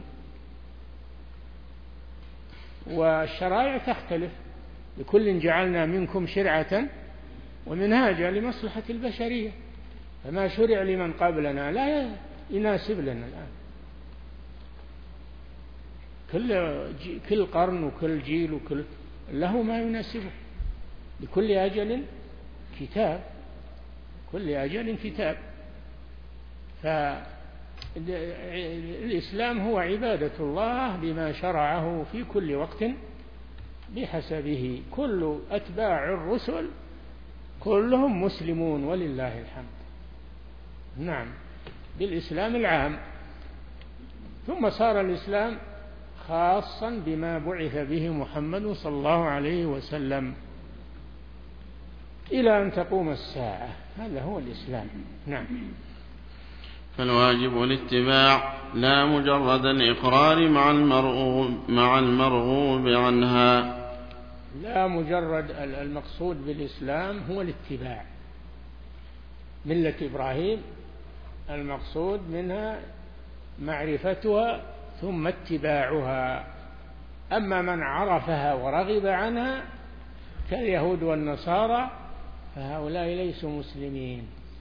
والشرائع تختلف، لكل جعلنا منكم شرعة ومنهاجا لمصلحة البشرية، فما شرع لمن قبلنا لا يناسب لنا الآن. كل كل قرن وكل جيل وكل له ما يناسبه، لكل أجل كتاب، كل أجل كتاب. فالإسلام هو عبادة الله بما شرعه في كل وقت بحسبه. كل أتباع الرسل كلهم مسلمون ولله الحمد. نعم، بالإسلام العام، ثم صار الإسلام خاصا بما بعث به محمد صلى الله عليه وسلم إلى أن تقوم الساعة. هذا هو الإسلام. نعم. فالواجب الاتباع لا مجرد الإقرار مع المرغوب, مع المرغوب عنها. لا مجرد، المقصود بالإسلام هو الاتباع. ملة إبراهيم المقصود منها معرفتها ثم اتباعها. أما من عرفها ورغب عنها كاليهود والنصارى فهؤلاء ليسوا مسلمين.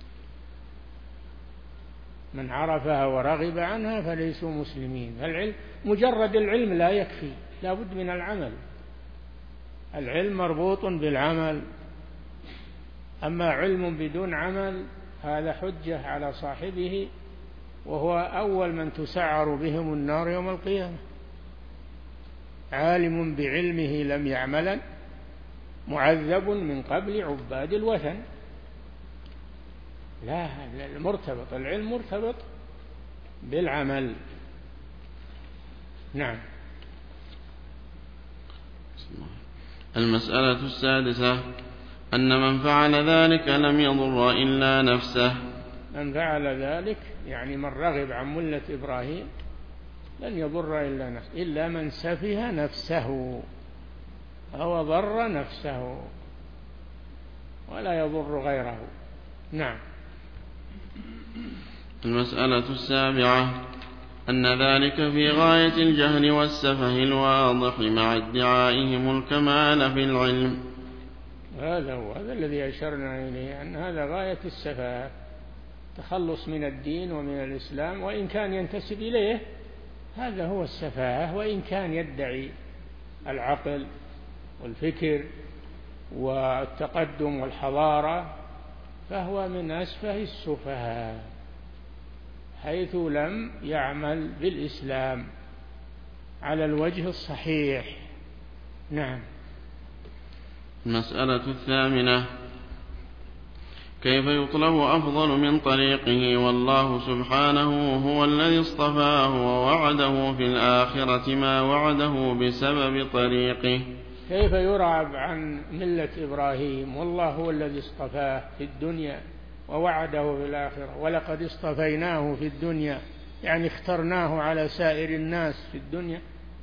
من عرفها ورغب عنها فليسوا مسلمين. العلم مجرد العلم لا يكفي، لا بد من العمل. العلم مربوط بالعمل، أما علم بدون عمل هذا حجة على صاحبه، وهو أول من تسعر بهم النار يوم القيامة. عالم بعلمه لم يعملا معذب من قبل عباد الوثن. لا، المرتبط، العلم مرتبط بالعمل. نعم. المسألة السادسة، أن من فعل ذلك لم يضر إلا نفسه. من فعل ذلك يعني من رغب عن ملة إبراهيم لن يضر إلا نفسه، إلا من سفه نفسه أو ضر نفسه، ولا يضر غيره. نعم. المسألة السابعة، أن ذلك في غاية الجهل والسفه الواضح مع ادعائهم الكمال في العلم. هذا هو هذا الذي أشرنا إليه، أن هذا غاية السفه، تخلص من الدين ومن الإسلام، وإن كان ينتسب إليه هذا هو السفاهة، وإن كان يدعي العقل والفكر والتقدم والحضارة فهو من أسفه السفهاء، حيث لم يعمل بالإسلام على الوجه الصحيح. نعم. المسألة الثامنة، كيف يطلب أفضل من طريقه والله سبحانه هو الذي اصطفاه ووعده في الآخرة ما وعده بسبب طريقه. كيف يرعب عن ملة إبراهيم والله هو الذي اصطفاه في الدنيا ووعده في الآخرة. ولقد اصطفيناه في الدنيا يعني اخترناه على سائر الناس في الدنيا.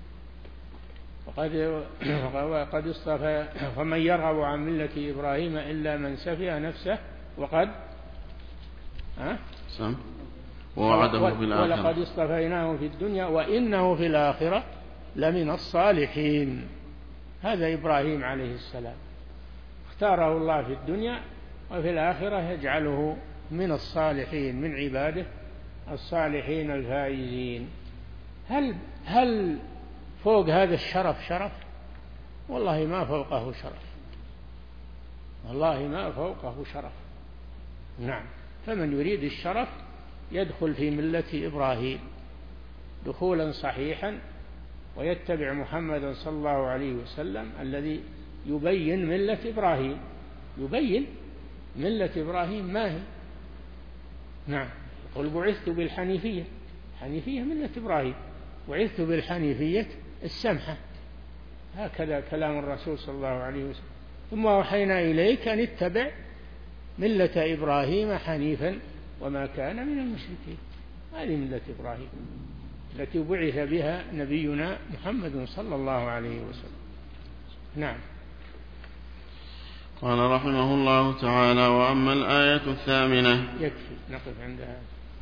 وقد وقد اصطفى فمن يرغب عن ملة إبراهيم إلا من سفه نفسه وقد ها سم ووعده في الآخرة. ولقد اصطفيناه في الدنيا وإنه في الآخرة لمن الصالحين. هذا إبراهيم عليه السلام اختاره الله في الدنيا وفي الآخرة يجعله من الصالحين من عباده الصالحين الفائزين. هل هل فوق هذا الشرف شرف؟ والله ما فوقه شرف، والله ما فوقه شرف. نعم. فمن يريد الشرف يدخل في ملة إبراهيم دخولا صحيحا ويتبع محمدا صلى الله عليه وسلم الذي يبين ملة إبراهيم، يبين ملة إبراهيم ما هي. نعم. يقول بعثت بالحنيفية، حنيفية ملة إبراهيم، بعثت بالحنيفية السمحة. هكذا كلام الرسول صلى الله عليه وسلم. ثم أوحينا إليك أن اتبع ملة إبراهيم حنيفا وما كان من المشركين. هذه ملة إبراهيم التي بعث بها نبينا محمد صلى الله عليه وسلم. نعم. قال رحمه الله تعالى: وأما الآية الثامنة. يكفي نقف عندها.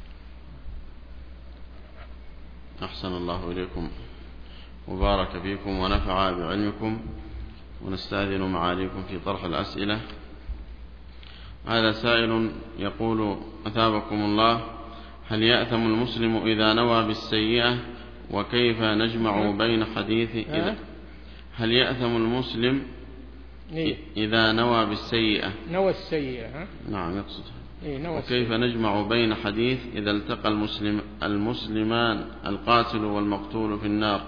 أحسن الله إليكم وبارك فيكم ونفع بعلمكم، ونستأذن معاليكم في طرح الأسئلة. هذا سائل يقول: أثابكم الله، هل يأثم المسلم إذا نوى بالسيئة؟ وكيف نجمع بين حديث إذا هل يأثم المسلم إذا نوى بالسيئة؟ نوى السيئة. نعم يقصد. وكيف نجمع بين حديث إذا التقى المسلم المسلمان القاتل والمقتول في النار؟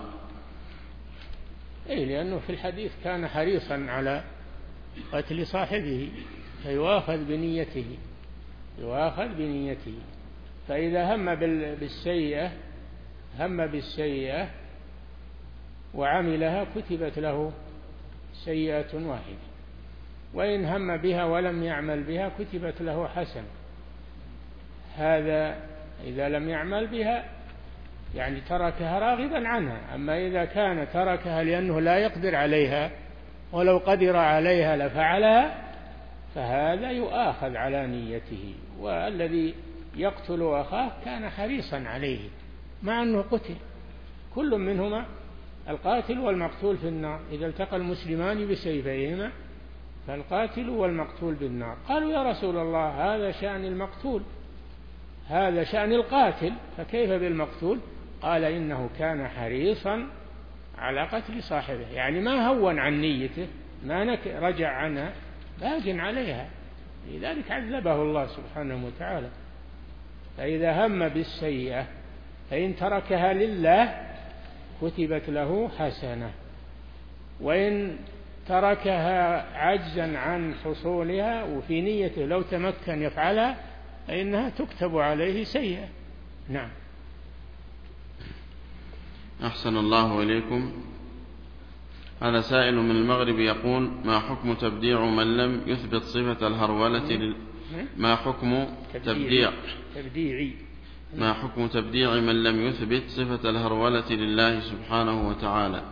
إيه، لأنه في الحديث كان حريصا على قتل صاحبه فيؤاخذ بنيته، يؤاخذ بنيته. فإذا هم بالسيئة هم بالسيئة وعملها كتبت له سيئة واحدة، وإن هم بها ولم يعمل بها كتبت له حسنة. هذا إذا لم يعمل بها يعني تركها راغبا عنها. أما إذا كان تركها لأنه لا يقدر عليها ولو قدر عليها لفعلها فهذا يؤاخذ على نيته. والذي يقتل أخاه كان حريصا عليه مع أنه قتل، كل منهما القاتل والمقتول في النار. إذا التقى المسلمان بسيفيهما فالقاتل والمقتول بالنار. قالوا: يا رسول الله، هذا شأن المقتول، هذا شأن القاتل، فكيف بالمقتول؟ قال: إنه كان حريصا على قتل صاحبه، يعني ما هون عن نيته، ما رجع عنها، باق عليها، لذلك عذبه الله سبحانه وتعالى. فإذا هم بالسيئة فإن تركها لله كتبت له حسنة، وإن تركها عجزا عن حصولها وفي نيته لو تمكن يفعلها فإنها تكتب عليه سيئة. نعم. أحسن الله إليكم. هذا سائل من المغرب يقول: ما حكم تبديع من لم يثبت صفة الهرولة لل... ما حكم تبديع تبديعي ما حكم تبديع من لم يثبت صفة الهرولة لله سبحانه وتعالى؟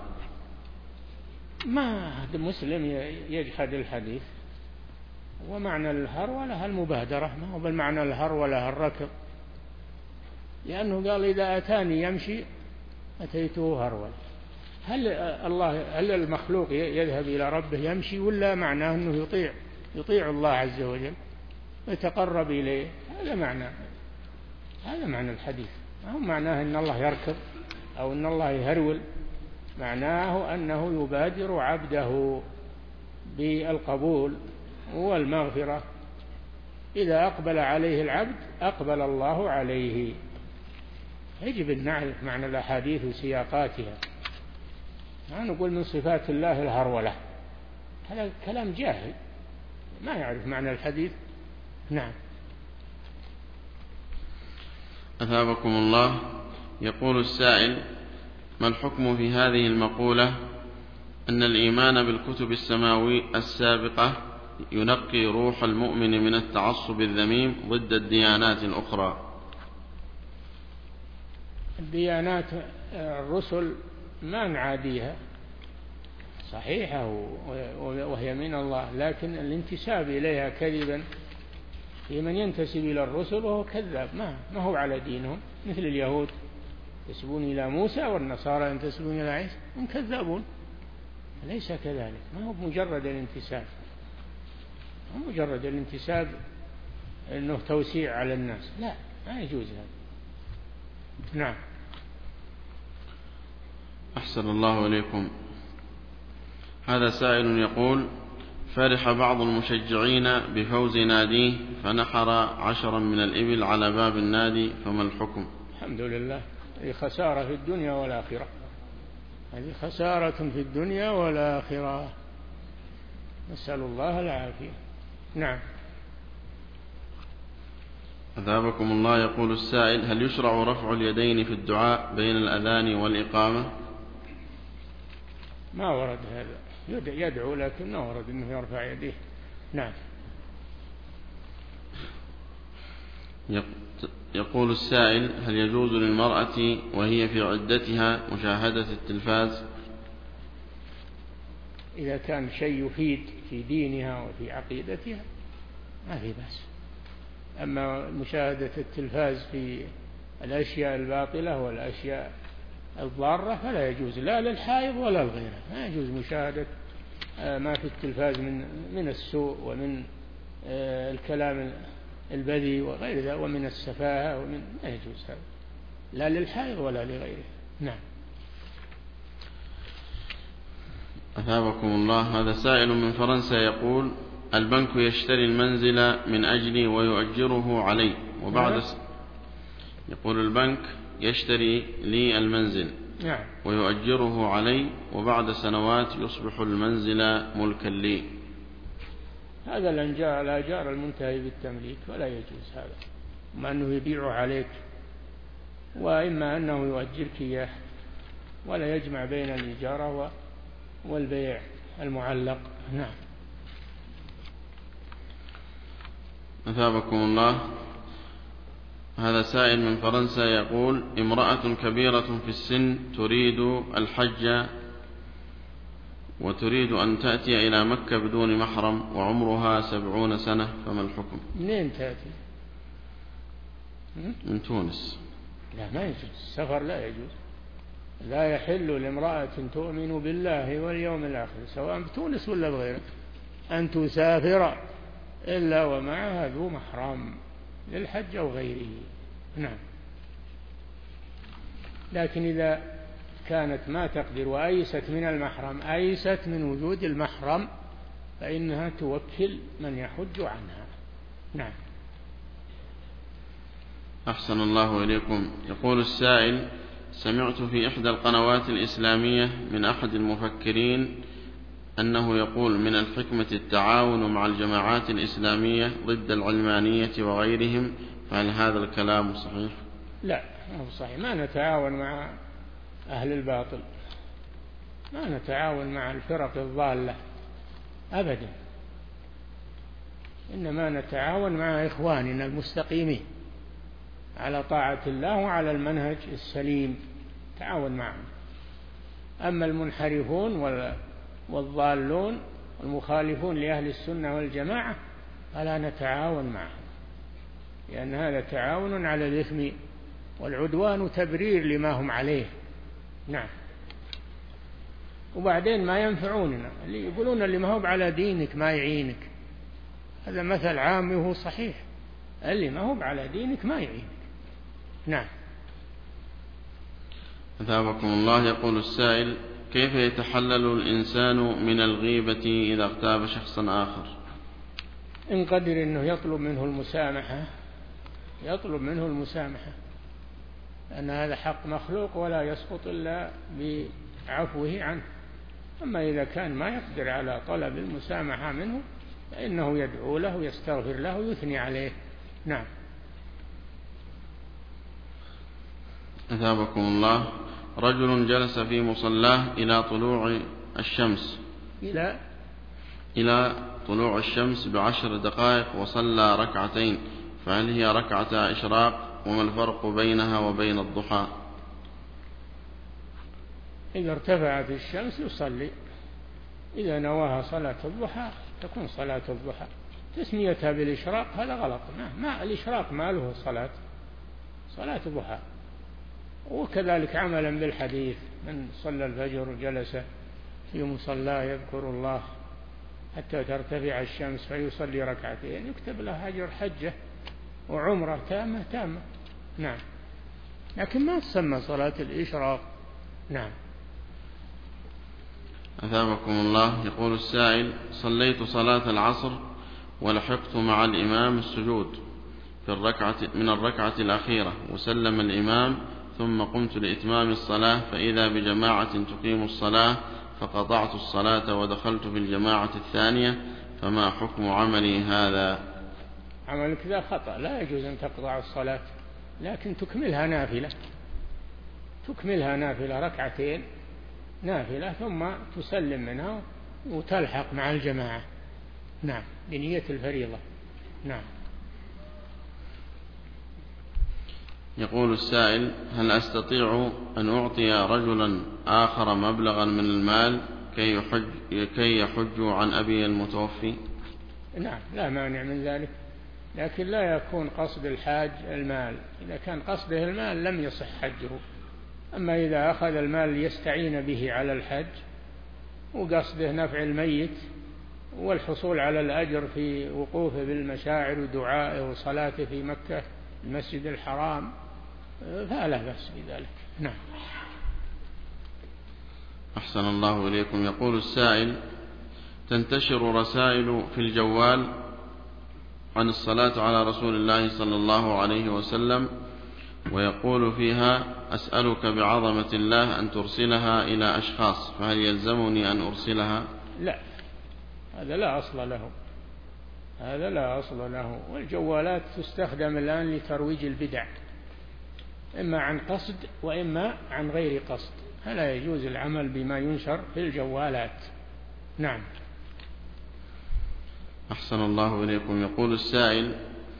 ما المسلم يجحد الحديث. ومعنى الهرولة المبادرة، ما هو بالمعنى الهرولة الركض، لأنه قال: إذا أتاني يمشي أتيته هرولة. هل الله هل المخلوق يذهب إلى ربه يمشي، ولا معناه أنه يطيع يطيع الله عز وجل ويتقرب إليه؟ هذا معنى هذا معنى الحديث. ما هو معناه أن الله يركض أو أن الله يهرول، معناه أنه يبادر عبده بالقبول والمغفرة. إذا أقبل عليه العبد أقبل الله عليه. يجب أن نعرف معنى الأحاديث وسياقاتها. ما نقول من صفات الله الهرولة، هذا كلام جاهل ما يعرف معنى الحديث. نعم. أثابكم الله. يقول السائل: ما الحكم في هذه المقولة أن الإيمان بالكتب السماوية السابقة ينقي روح المؤمن من التعصب الذميم ضد الديانات الأخرى؟ الديانات الرسل ما نعاديها، صحيحة وهي من الله، لكن الانتساب إليها كذبا في من ينتسب إلى الرسل وهو كذاب، ما, ما هو على دينهم، مثل اليهود ينتسبون إلى موسى والنصارى ينتسبون إلى عيسى، هم كذابون. ليس كذلك، ما هو مجرد الانتساب، ما مجرد الانتساب أنه توسيع على الناس، لا، ما يجوز هذا. نعم. أحسن الله إليكم. هذا سائل يقول: فرح بعض المشجعين بفوز ناديه فنحر عشرا من الإبل على باب النادي، فما الحكم؟ الحمد لله، هذه خسارة في الدنيا والآخرة، هذه خسارة في الدنيا والآخرة، نسأل الله العافية. نعم. أثابكم الله. يقول السائل: هل يشرع رفع اليدين في الدعاء بين الأذان والإقامة؟ ما ورد هذا، يدعو لكن ما ورد أنه يرفع يديه. نعم. يقول السائل: هل يجوز للمرأة وهي في عدتها مشاهدة التلفاز؟ إذا كان شيء يفيد في دينها وفي عقيدتها ما في بأس، أما مشاهدة التلفاز في الأشياء الباطلة والأشياء الضارة فلا يجوز، لا للحائض ولا لغيرها، ما يجوز مشاهدة ما في التلفاز من من السوء ومن الكلام البذيء وغير ذلك ومن السفاهة ومن، ما يجوز هذا لا للحائض ولا لغيره. نعم. أثابكم الله. هذا سائل من فرنسا يقول: البنك يشتري المنزل من أجلي ويؤجره علي، وبعد س... يقول البنك يشتري لي المنزل نعم. ويؤجره علي، وبعد سنوات يصبح المنزل ملكا لي. هذا الأجار المنتهي بالتمليك ولا يجوز هذا، ما أنه يبيعه عليك، وإما أنه يؤجرك إياه، ولا يجمع بين الإجارة والبيع المعلق. نعم. أثابكم الله. هذا سائل من فرنسا يقول: امرأة كبيرة في السن تريد الحج وتريد أن تأتي إلى مكة بدون محرم وعمرها سبعون سنة، فما الحكم؟ منين تأتي؟ من تونس. لا، ما يجوز السفر، لا يجوز، لا يحل لامرأة تؤمن بالله واليوم الآخر سواء بتونس ولا بغيرها أن تسافر إلا ومعها ذو محرم للحج أو غيره. نعم. لكن إذا كانت ما تقدر وأيست من المحرم، أيست من وجود المحرم، فإنها توكل من يحج عنها. نعم. أحسن الله إليكم. يقول السائل: سمعت في إحدى القنوات الإسلامية من أحد المفكرين أنه يقول من الحكمة التعاون مع الجماعات الإسلامية ضد العلمانية وغيرهم، فهل هذا الكلام صحيح؟ لا، ما هو صحيح، ما نتعاون مع أهل الباطل، ما نتعاون مع الفرق الضالة أبدا، إنما نتعاون مع إخواننا المستقيمين على طاعة الله وعلى المنهج السليم، تعاون معهم. أما المنحرفون والضالون والمخالفون لأهل السنة والجماعة فلا نتعاون معهم، لأن هذا تعاون على الإثم والعدوان تبرير لما هم عليه. نعم. وبعدين ما ينفعوننا، اللي يقولون اللي ما هو على دينك ما يعينك، هذا مثل عام وهو صحيح، اللي ما هو على دينك ما يعينك. نعم. أثابكم الله. يقول السائل: كيف يتحلل الإنسان من الغيبة إذا اغتاب شخصا آخر؟ إن قدر أنه يطلب منه المسامحة يطلب منه المسامحة، لأن هذا حق مخلوق ولا يسقط إلا بعفوه عنه. أما إذا كان ما يقدر على طلب المسامحة منه فإنه يدعو له ويستغفر له ويثني عليه. نعم. أثابكم الله. رجل جلس في مصلاه إلى طلوع الشمس إلى إلى طلوع الشمس بعشر دقائق وصلى ركعتين، فهل هي ركعتا إشراق؟ وما الفرق بينها وبين الضحى؟ إذا ارتفعت الشمس يصلي، إذا نواها صلاة الضحى تكون صلاة الضحى. تسميتها بالإشراق هذا غلط. ما الإشراق ما له صلاة، صلاة الضحى. وكذلك عملا بالحديث: من صلى الفجر وجلس في مصلاه يذكر الله حتى ترتفع الشمس فيصلي ركعتين يكتب له أجر حجة وعمرة تامة تامة. نعم. لكن ما تسمى صلاة الإشراق. نعم. أثابكم الله. يقول السائل: صليت صلاة العصر ولحقت مع الإمام السجود في الركعة من الركعة الأخيرة، وسلم الإمام، ثم قمت لإتمام الصلاة فإذا بجماعة تقيم الصلاة، فقطعت الصلاة ودخلت في الجماعة الثانية، فما حكم عملي هذا؟ عملك ذا خطأ، لا يجوز أن تقطع الصلاة، لكن تكملها نافلة، تكملها نافلة ركعتين نافلة، ثم تسلم منها وتلحق مع الجماعة. نعم، بنية الفريضة. نعم. يقول السائل: هل أستطيع أن أعطي رجلا آخر مبلغا من المال كي يحج, كي يحج عن أبي المتوفي؟ نعم، لا مانع من ذلك، لكن لا يكون قصد الحاج المال. إذا كان قصده المال لم يصح حجه. أما إذا أخذ المال ليستعين به على الحج وقصده نفع الميت والحصول على الأجر في وقوفه بالمشاعر ودعائه وصلاته في مكة المسجد الحرام، فلا بأس بذلك. نعم. أحسن الله إليكم. يقول السائل: تنتشر رسائل في الجوال عن الصلاة على رسول الله صلى الله عليه وسلم، ويقول فيها: أسألك بعظمة الله أن ترسلها إلى أشخاص، فهل يلزمني أن أرسلها؟ لا، هذا لا أصل له، هذا لا أصل له. والجوالات تستخدم الآن لترويج البدع، إما عن قصد وإما عن غير قصد، فلا يجوز العمل بما ينشر في الجوالات. نعم. أحسن الله إليكم. يقول السائل: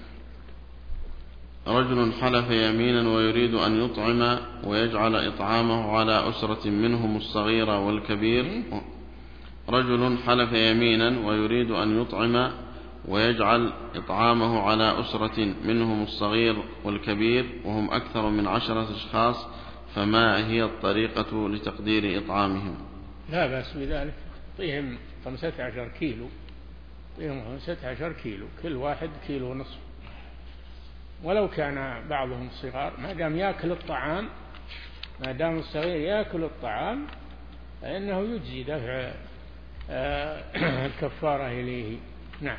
رجل حلف يمينا ويريد أن يطعم ويجعل إطعامه على أسرة منهم الصغير والكبير رجل حلف يمينا ويريد أن يطعم ويجعل إطعامه على أسرة منهم الصغير والكبير وهم أكثر من عشرة أشخاص، فما هي الطريقة لتقدير إطعامهم؟ لا بأس بذلك، طيهم خمسة عشر كيلو، طيهم خمسة عشر كيلو، كل واحد كيلو نصف، ولو كان بعضهم صغار، ما دام يأكل الطعام، ما دام الصغير يأكل الطعام فإنه يجزي دفع الكفارة إليه. نعم.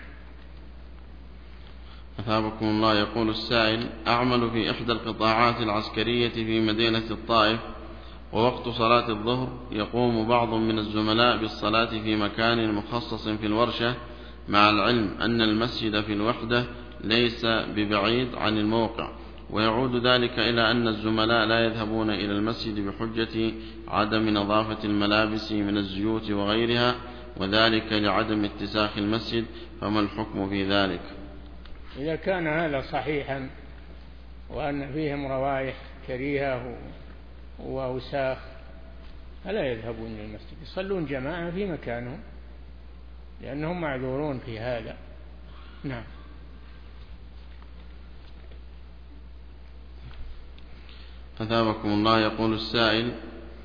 أثابكم الله. يقول السائل: أعمل في إحدى القطاعات العسكرية في مدينة الطائف، ووقت صلاة الظهر يقوم بعض من الزملاء بالصلاة في مكان مخصص في الورشة، مع العلم أن المسجد في الوحدة ليس ببعيد عن الموقع، ويعود ذلك إلى أن الزملاء لا يذهبون إلى المسجد بحجة عدم نظافة الملابس من الزيوت وغيرها، وذلك لعدم اتساخ المسجد، فما الحكم في ذلك؟ إذا كان هذا صحيحا وأن فيهم روائح كريهة وأوساخ فلا يذهبون إلى المسجد، يصلون جماعة في مكانهم لأنهم معذورون في هذا. نعم. أثابكم الله. يقول السائل: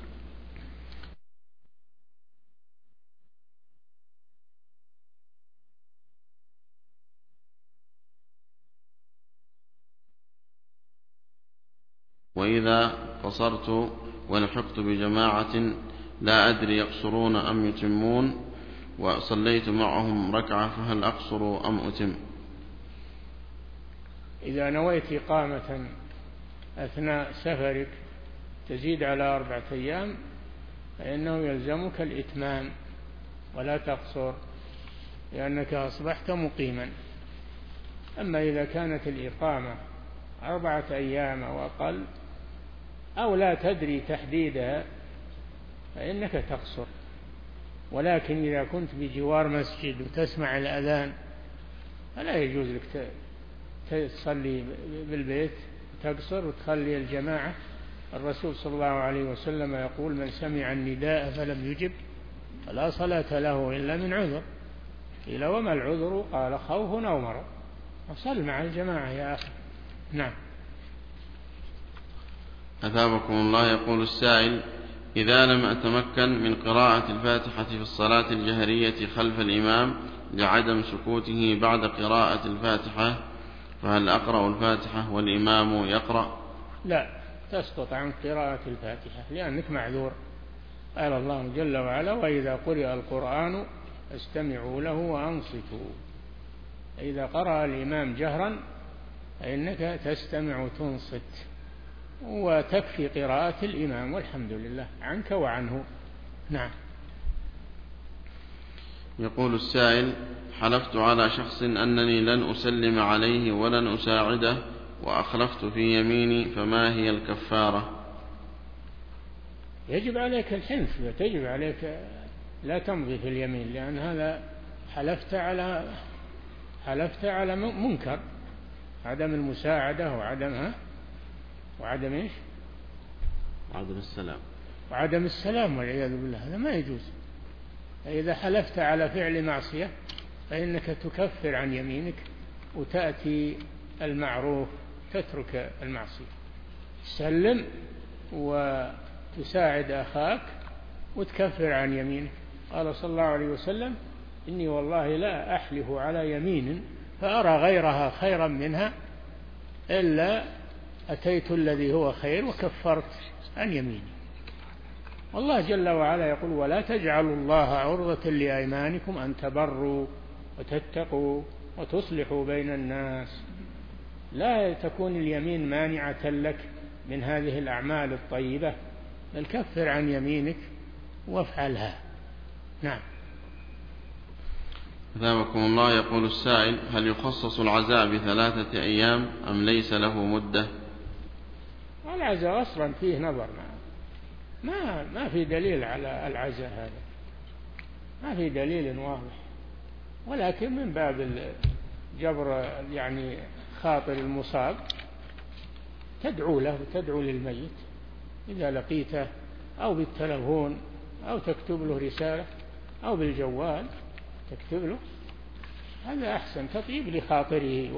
وإذا قصرت ولحقت بجماعة لا أدري يقصرون أم يتمون وصليت معهم ركعة، فهل أقصر أم أتم؟ إذا نويت إقامة أثناء سفرك تزيد على أربعة أيام فإنه يلزمك الإتمام ولا تقصر. لأنك أصبحت مقيما. أما إذا كانت الإقامة أربعة أيام أو أقل أو لا تدري تحديدها فإنك تقصر. ولكن إذا كنت بجوار مسجد وتسمع الأذان فلا يجوز لك تصلي بالبيت تقصر وتخلي الجماعة. الرسول صلى الله عليه وسلم يقول: من سمع النداء فلم يجب فلا صلاة له إلا من عذر. قيل: وما العذر؟ قال: خوف أو مرض. وصل مع الجماعة يا أخي. نعم. أثابكم الله. يقول السائل: إذا لم أتمكن من قراءة الفاتحة في الصلاة الجهرية خلف الإمام لعدم سكوته بعد قراءة الفاتحة فهل أقرأ الفاتحة والإمام يقرأ؟ لا، تسقط عن قراءة الفاتحة لأنك معذور. قال الله جل وعلا: وإذا قرئ القرآن فاستمعوا له وأنصتوا. إذا قرأ الإمام جهرا فإنك تستمع وتنصت وتكفي قراءة الإمام والحمد لله عنك وعنه. نعم. يقول السائل: حلفت على شخص أنني لن أسلم عليه ولن أساعده وأخلفت في يميني فما هي الكفارة؟ يجب عليك الحنث، تجب عليك لا تمضي في اليمين، لأن هذا حلفت على حلفت على منكر، عدم المساعدة وعدمها وعدم إيش؟ وعدم السلام وعدم السلام والعياذ بالله. هذا ما يجوز. إذا حلفت على فعل معصية فإنك تكفر عن يمينك وتأتي المعروف، تترك المعصية، تسلم وتساعد أخاك وتكفر عن يمينك. قال صلى الله عليه وسلم: إني والله لا أحلف على يمين فأرى غيرها خيرا منها إلا أتيت الذي هو خير وكفرت عن يميني. والله جل وعلا يقول: ولا تجعلوا الله عرضة لأيمانكم أن تبروا وتتقوا وتصلحوا بين الناس. لا تكون اليمين مانعة لك من هذه الأعمال الطيبة، بل كفر عن يمينك وافعلها. نعم. أثابكم الله. يقول السائل: هل يخصص العزاء بثلاثة أيام أم ليس له مدة؟ العزاء أصلا فيه نظر، ما ما في دليل على العزاء، هذا ما في دليل واضح، ولكن من باب جبر يعني خاطر المصاب تدعو له، تدعو للميت إذا لقيته، أو بالتلفون، أو تكتب له رسالة، أو بالجوال تكتب له، هذا أحسن، تطيب لخاطره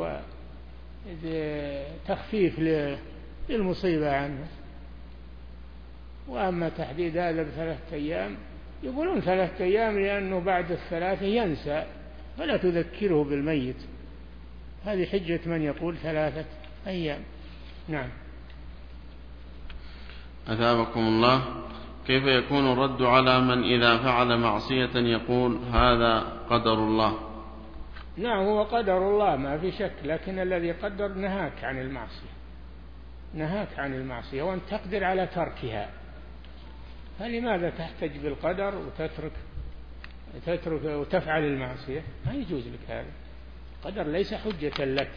وتخفيف للمصيبة عنه. وأما تحديد هذا بثلاثة أيام، يقولون ثلاثة أيام لأنه بعد الثلاثة ينسى فلا تذكره بالميت، هذه حجة من يقول ثلاثة أيام. نعم. أثابكم الله. كيف يكون الرد على من إذا فعل معصية يقول هذا قدر الله؟ نعم، هو قدر الله ما في شك، لكن الذي قدر نهاك عن المعصية، نهاك عن المعصية وأن تقدر على تركها، فلماذا تحتج بالقدر وتترك تترك وتفعل المعصية؟ ما يجوز لك هذا. القدر ليس حجة لك،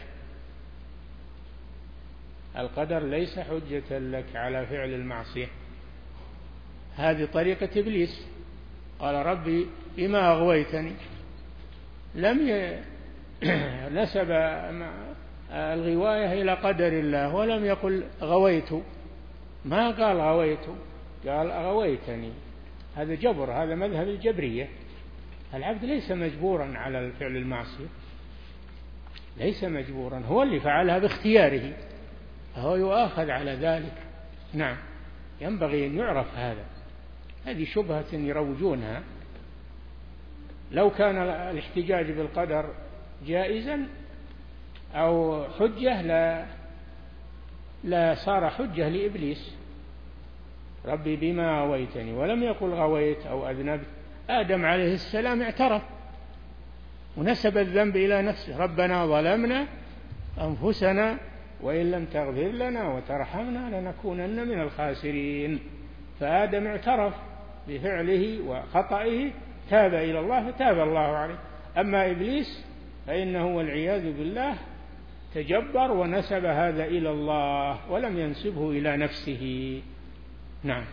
القدر ليس حجة لك على فعل المعصية. هذه طريقة إبليس، قال: ربي بما أغويتني، لم ي... نسب الغواية إلى قدر الله ولم يقل غويت، ما قال غويت، قال أغويتني. هذا جبر، هذا مذهب الجبرية. العبد ليس مجبورا على فعل المعصية، ليس مجبورا، هو اللي فعلها باختياره فهو يؤاخذ على ذلك. نعم، ينبغي أن يعرف هذا. هذه شبهة يروجونها. لو كان الاحتجاج بالقدر جائزا أو حجة لا لا صار حجة لإبليس. ربي بما غويتني، ولم يقل غويت أو أذنبت. آدم عليه السلام اعترف ونسب الذنب إلى نفسه: ربنا ظلمنا أنفسنا وإن لم تغفر لنا وترحمنا لنكونن من الخاسرين. فآدم اعترف بفعله وخطئه، تاب إلى الله فتاب الله عليه. أما إبليس فإنه والعياذ بالله تجبر ونسب هذا إلى الله ولم ينسبه إلى نفسه. نعم.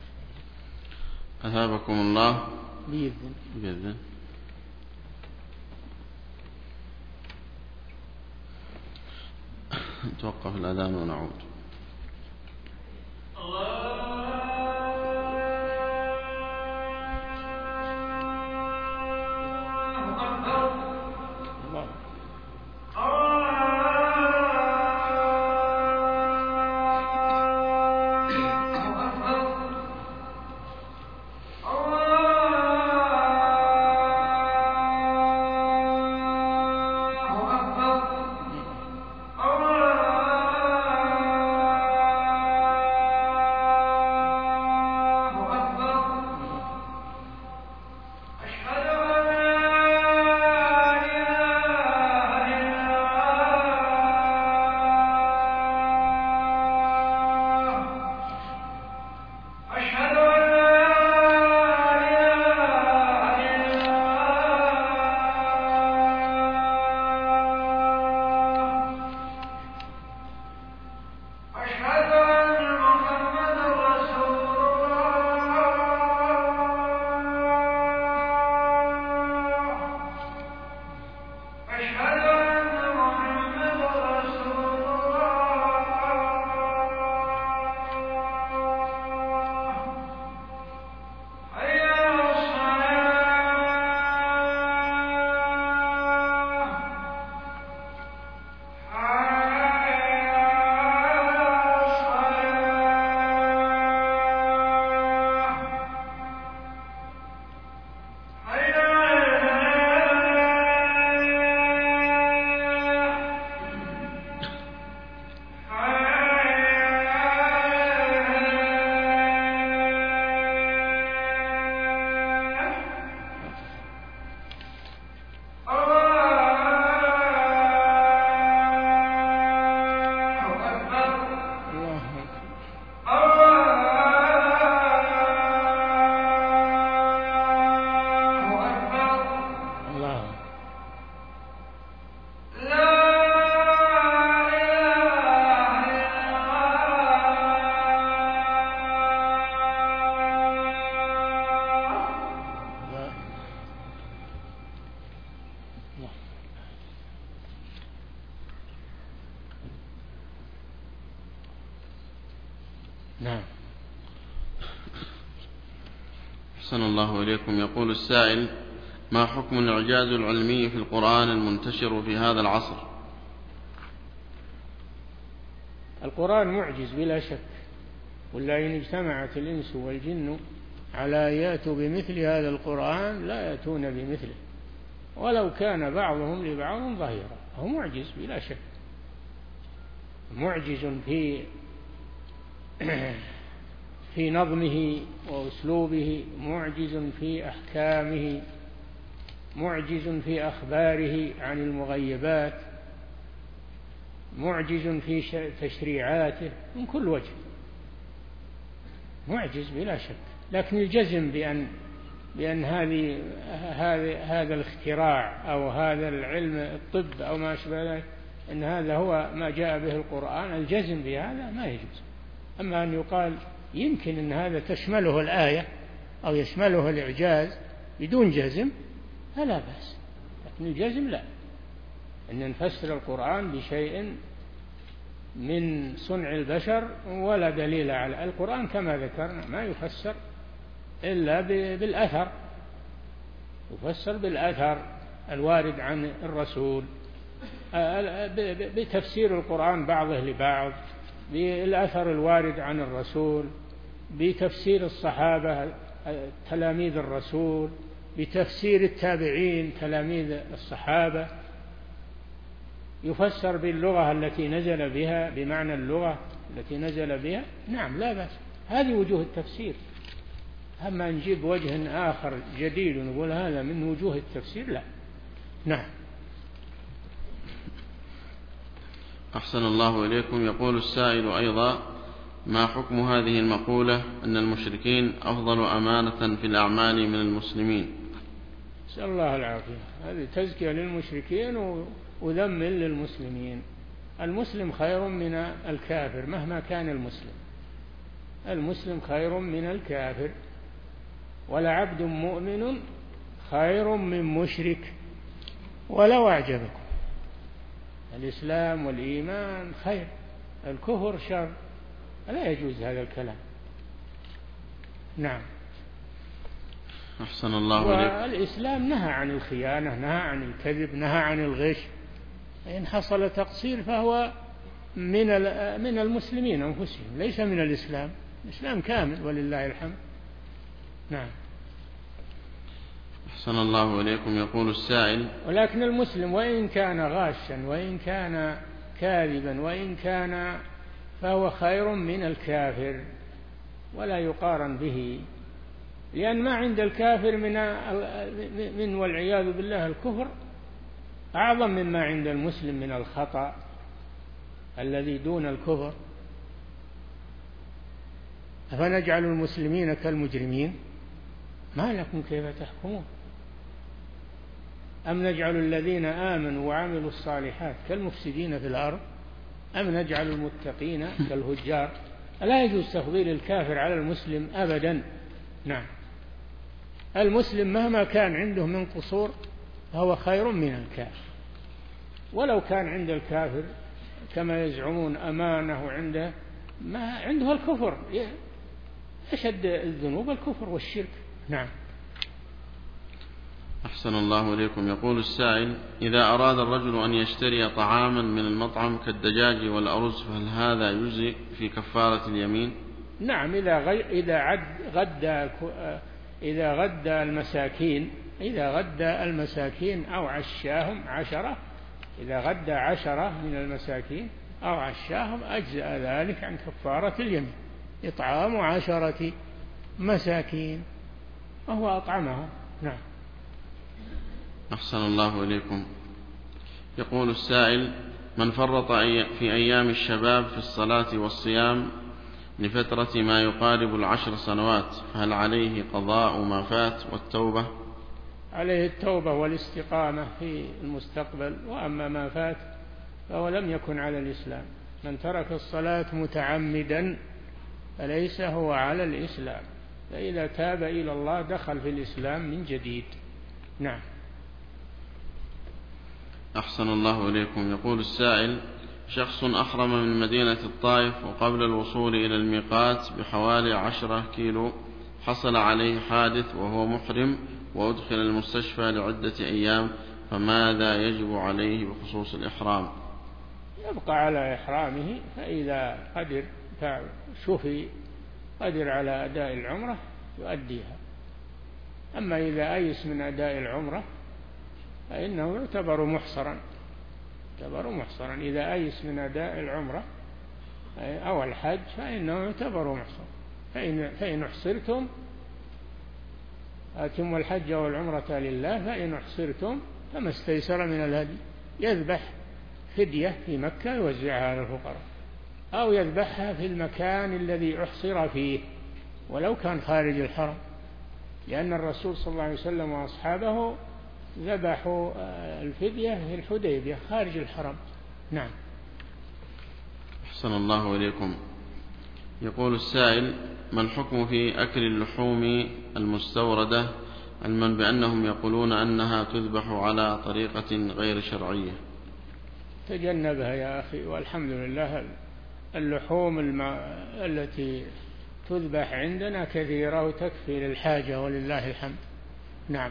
أثابكم الله. بإذن بإذن. توقف الأذان ونعود. الله نعم. أحسن الله إليكم. يقول السائل: ما حكم الإعجاز العلمي في القرآن المنتشر في هذا العصر؟ القرآن معجز بلا شك، ولئن اجتمعت الإنس والجن على يأتوا بمثل هذا القرآن لا يأتون بمثله ولو كان بعضهم لبعض ظهيرا. هو معجز بلا شك، معجز في في نظمه وأسلوبه، معجز في أحكامه، معجز في أخباره عن المغيبات، معجز في تشريعاته من كل وجه، معجز بلا شك. لكن الجزم بأن بأن هذه هذا الاختراع أو هذا العلم الطب أو ما أشبه ذلك أن هذا هو ما جاء به القرآن، الجزم بهذا ما يجوز. أما أن يقال يمكن أن هذا تشمله الآية أو يشمله الإعجاز بدون جزم فلا بأس، لكن الجزم لا. أن نفسر القرآن بشيء من صنع البشر ولا دليل على القرآن كما ذكرنا ما يفسر إلا بالأثر، يفسر بالأثر الوارد عن الرسول، بتفسير القرآن بعضه لبعض، بالأثر الوارد عن الرسول، بتفسير الصحابة تلاميذ الرسول، بتفسير التابعين تلاميذ الصحابة، يفسر باللغة التي نزل بها بمعنى اللغة التي نزل بها. نعم لا بأس، هذه وجوه التفسير. أما نجيب وجه آخر جديد ونقول هذا من وجوه التفسير لا. نعم. أحسن الله إليكم. يقول السائل أيضا: ما حكم هذه المقولة أن المشركين أفضل أمانة في الأعمال من المسلمين؟ نسأل الله العافية. هذه تزكية للمشركين وذم للمسلمين. المسلم خير من الكافر مهما كان المسلم، المسلم خير من الكافر، ولعبد مؤمن خير من مشرك ولو أعجبكم. الإسلام والإيمان خير، الكفر شر، لا يجوز هذا الكلام. نعم. أحسن الله إليك. والإسلام نهى عن الخيانة، نهى عن الكذب، نهى عن الغش. إن حصل تقصير فهو من من المسلمين أنفسهم، ليس من الإسلام. الإسلام كامل ولله الحمد. نعم. أحسن الله إليكم. يقول السائل: ولكن المسلم وإن كان غاشا وإن كان كاذبا وإن كان فهو خير من الكافر ولا يقارن به، لأن ما عند الكافر من من والعياذ بالله الكفر أعظم مما عند المسلم من الخطأ الذي دون الكفر. أفنجعل المسلمين كالمجرمين؟ ما لكم كيف تحكمون؟ أم نجعل الذين آمنوا وعملوا الصالحات كالمفسدين في الأرض أم نجعل المتقين كالهجار؟ لا يجوز تفضيل الكافر على المسلم أبدا. نعم. المسلم مهما كان عنده من قصور فهو خير من الكافر، ولو كان عند الكافر كما يزعمون أمانة وعنده ما عنده الكفر، أشد الذنوب الكفر والشرك. نعم. أحسن الله إليكم. يقول السائل: إذا أراد الرجل أن يشتري طعاما من المطعم كالدجاج والأرز فهل هذا يجزئ في كفارة اليمين؟ نعم. إذا غي... إذا عد غدى إذا غدى المساكين إذا غدى المساكين أو عشاهم عشرة إذا غدى عشرة من المساكين أو عشاهم أجزأ ذلك عن كفارة اليمين، إطعام عشرة مساكين وهو أطعمهم. نعم. أحسن الله إليكم. يقول السائل: من فرط في أيام الشباب في الصلاة والصيام لفترة ما يقارب العشر سنوات فهل عليه قضاء ما فات والتوبة؟ عليه التوبة والاستقامة في المستقبل، وأما ما فات فهو لم يكن على الإسلام. من ترك الصلاة متعمدا فليس هو على الإسلام، فإذا تاب إلى الله دخل في الإسلام من جديد. نعم. أحسن الله إليكم. يقول السائل: شخص أحرم من مدينة الطائف وقبل الوصول إلى الميقات بحوالي عشرة كيلو حصل عليه حادث وهو محرم وأدخل المستشفى لعدة أيام، فماذا يجب عليه بخصوص الإحرام؟ يبقى على إحرامه، فإذا قدر شفي قدر على أداء العمرة يؤديها. أما إذا أيس من أداء العمرة فإنه يعتبر محصرا يعتبر محصرا إذا أيس من أداء العمرة أو الحج فإنه يعتبر محصرا. فإن, فإن أحصرتم أتموا الحج والعمرة لله، فإن أحصرتم فما استيسر من الهدي، يذبح فدية في مكة يوزعها على الفقراء، أو يذبحها في المكان الذي أحصر فيه ولو كان خارج الحرم، لأن الرسول صلى الله عليه وسلم وأصحابه ذبحوا الفدية في الحديبية خارج الحرم. نعم. أحسن الله إليكم. يقول السائل: ما الحكم في أكل اللحوم المستوردة علما بأنهم يقولون أنها تذبح على طريقة غير شرعية؟ تجنبها يا أخي، والحمد لله اللحوم الم... التي تذبح عندنا كثيرة وتكفي للحاجة ولله الحمد. نعم.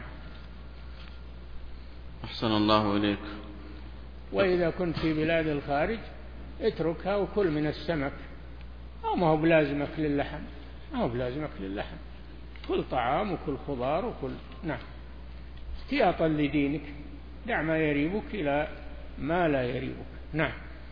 أحسن الله إليك. وإذا كنت في بلاد الخارج اتركها وكل من السمك، أو ما هو بلازم أكل اللحم، ما هو بلازم أكل اللحم، كل طعام وكل خضار وكل. نعم. احتياطا لدينك، دع ما يريبك إلى ما لا يريبك. نعم.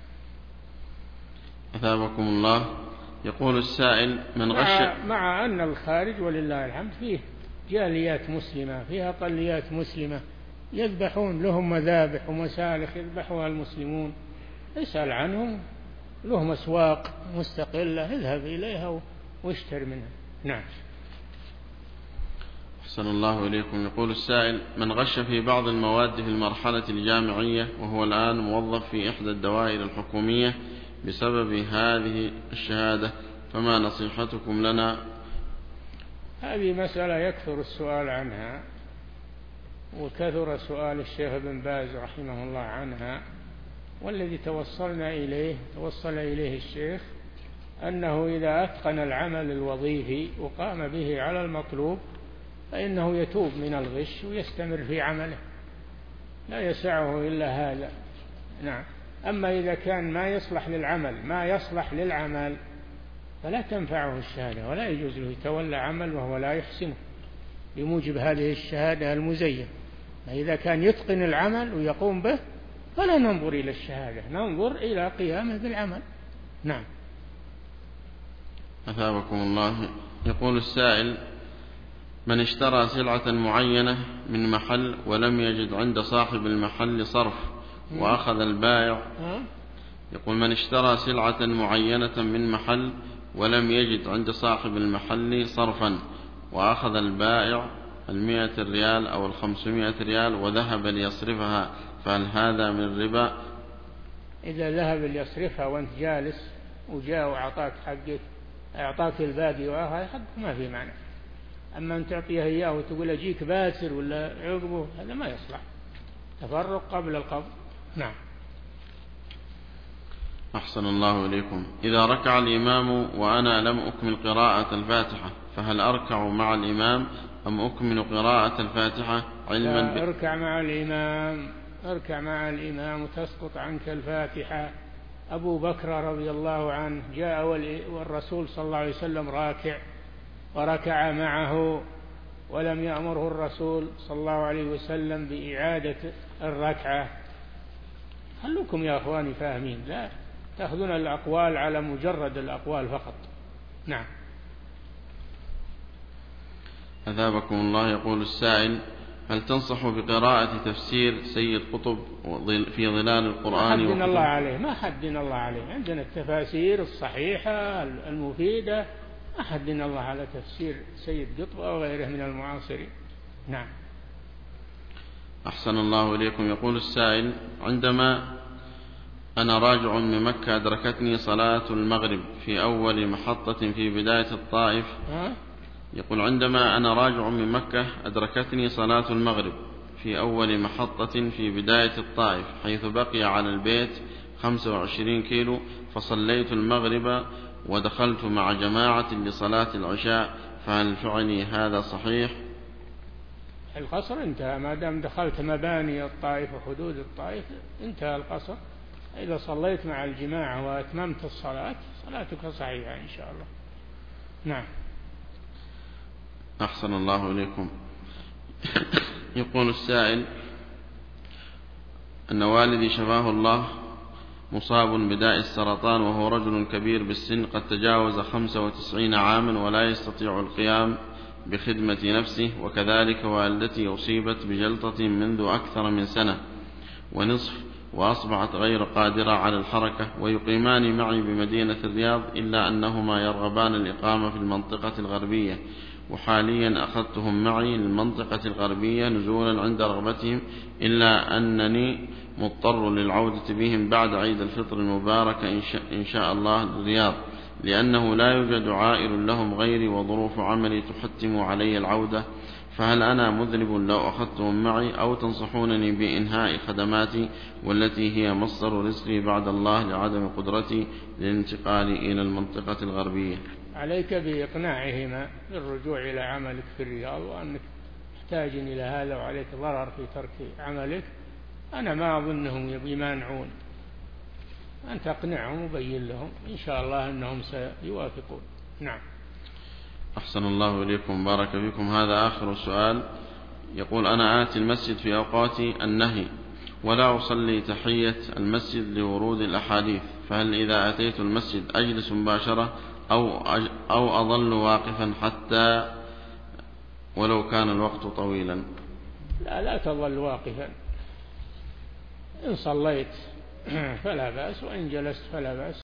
أثابكم الله. يقول السائل: من غش مع, مع أن الخارج ولله الحمد فيه جاليات مسلمة، فيها أقليات مسلمة يذبحون، لهم مذابح ومسالخ يذبحها المسلمون، اسأل عنهم، لهم أسواق مستقلة اذهب إليها واشتر منها. نعم. أحسن الله إليكم. يقول السائل: من غش في بعض المواد في المرحلة الجامعية وهو الآن موظف في إحدى الدوائر الحكومية بسبب هذه الشهادة، فما نصيحتكم لنا؟ هذه مسألة يكثر السؤال عنها، وكثر سؤال الشيخ ابن باز رحمه الله عنها، والذي توصلنا إليه توصل إليه الشيخ أنه إذا أتقن العمل الوظيفي وقام به على المطلوب فإنه يتوب من الغش ويستمر في عمله، لا يسعه إلا هذا. نعم. أما إذا كان ما يصلح للعمل ما يصلح للعمل فلا تنفعه الشهادة، ولا يجوز له يتولى عمل وهو لا يحسنه بموجب هذه الشهادة المزيفة. إذا كان يتقن العمل ويقوم به فلا ننظر إلى الشهادة، ننظر إلى قيامه بالعمل. نعم. أثابكم الله. يقول السائل: من اشترى سلعة معينة من محل ولم يجد عند صاحب المحل صرف وأخذ البائع يقول من اشترى سلعة معينة من محل ولم يجد عند صاحب المحل صرفا وأخذ البائع المئة ريال أو الخمسمائة ريال وذهب ليصرفها، فهل هذا من الربا؟ إذا ذهب ليصرفها وأنت جالس وجاء وأعطاك حقك، أعطاك الباقي وآخر حقك، ما في معنى. أما أن تعطيه إياه وتقول أجيك باسر ولا عقبه، هذا ما يصلح، تفرق قبل القبض. نعم. أحسن الله إليكم. إذا ركع الإمام وأنا لم أكمل قراءة الفاتحة فهل أركع مع الإمام أم أكمل قراءة الفاتحة علما ب... اركع مع الإمام، اركع مع الإمام وتسقط عنك الفاتحة. أبو بكر رضي الله عنه جاء والرسول صلى الله عليه وسلم راكع وركع معه ولم يأمره الرسول صلى الله عليه وسلم بإعادة الركعة. خلوكم يا أخواني فاهمين، لا تأخذون الأقوال على مجرد الأقوال فقط. نعم. أثابكم الله. يقول السائل: هل تنصح بقراءة تفسير سيد قطب في ظلال القرآن؟ ما حدنا الله عليه، ما حدنا الله عليه، عندنا التفاسير الصحيحة المفيدة، ما حدنا الله على تفسير سيد قطب أو غيره من المعاصرين. نعم. أحسن الله إليكم. يقول السائل: عندما أنا راجع من مكة أدركتني صلاة المغرب في أول محطة في بداية الطائف. ها؟ يقول: عندما أنا راجع من مكة أدركتني صلاة المغرب في أول محطة في بداية الطائف حيث بقي على البيت خمسة وعشرين كيلو، فصليت المغرب ودخلت مع جماعة لصلاة العشاء، فهل فعلي هذا صحيح؟ القصر انتهى، ما دام دخلت مباني الطائف وحدود الطائف انتهى القصر. إذا صليت مع الجماعة وأتممت الصلاة صلاتك صحيحة إن شاء الله. نعم. أحسن الله إليكم. يقول السائل: أن والدي شفاه الله مصاب بداء السرطان وهو رجل كبير بالسن قد تجاوز خمسة وتسعين عاما ولا يستطيع القيام بخدمة نفسه، وكذلك والدتي أصيبت بجلطة منذ أكثر من سنة ونصف وأصبحت غير قادرة على الحركة، ويقيمان معي بمدينة الرياض إلا أنهما يرغبان الإقامة في المنطقة الغربية، وحاليا أخذتهم معي للمنطقة الغربية نزولا عند رغبتهم، إلا أنني مضطر للعودة بهم بعد عيد الفطر المبارك إن شاء الله للرياض، لأنه لا يوجد عائل لهم غيري وظروف عملي تحتم علي العودة، فهل أنا مذنب لو أخذتهم معي أو تنصحونني بإنهاء خدماتي والتي هي مصدر رزقي بعد الله لعدم قدرتي للانتقال إلى المنطقة الغربية؟ عليك بإقناعهما بالرجوع إلى عملك في الرياض، وأنك محتاج إلى هذا وعليك ضرر في ترك عملك. أنا ما أظنهم يمانعون، أن تقنعهم وبين لهم إن شاء الله أنهم سيوافقون. نعم. أحسن الله إليكم، بارك فيكم. هذا آخر سؤال. يقول: أنا آتي المسجد في أوقات النهي ولا أصلي تحية المسجد لورود الأحاديث، فهل إذا أتيت المسجد أجلس مباشرة أو, أو أظل واقفا حتى ولو كان الوقت طويلا؟ لا لا تظل واقفا، إن صليت فلا بأس، وإن جلست فلا بأس.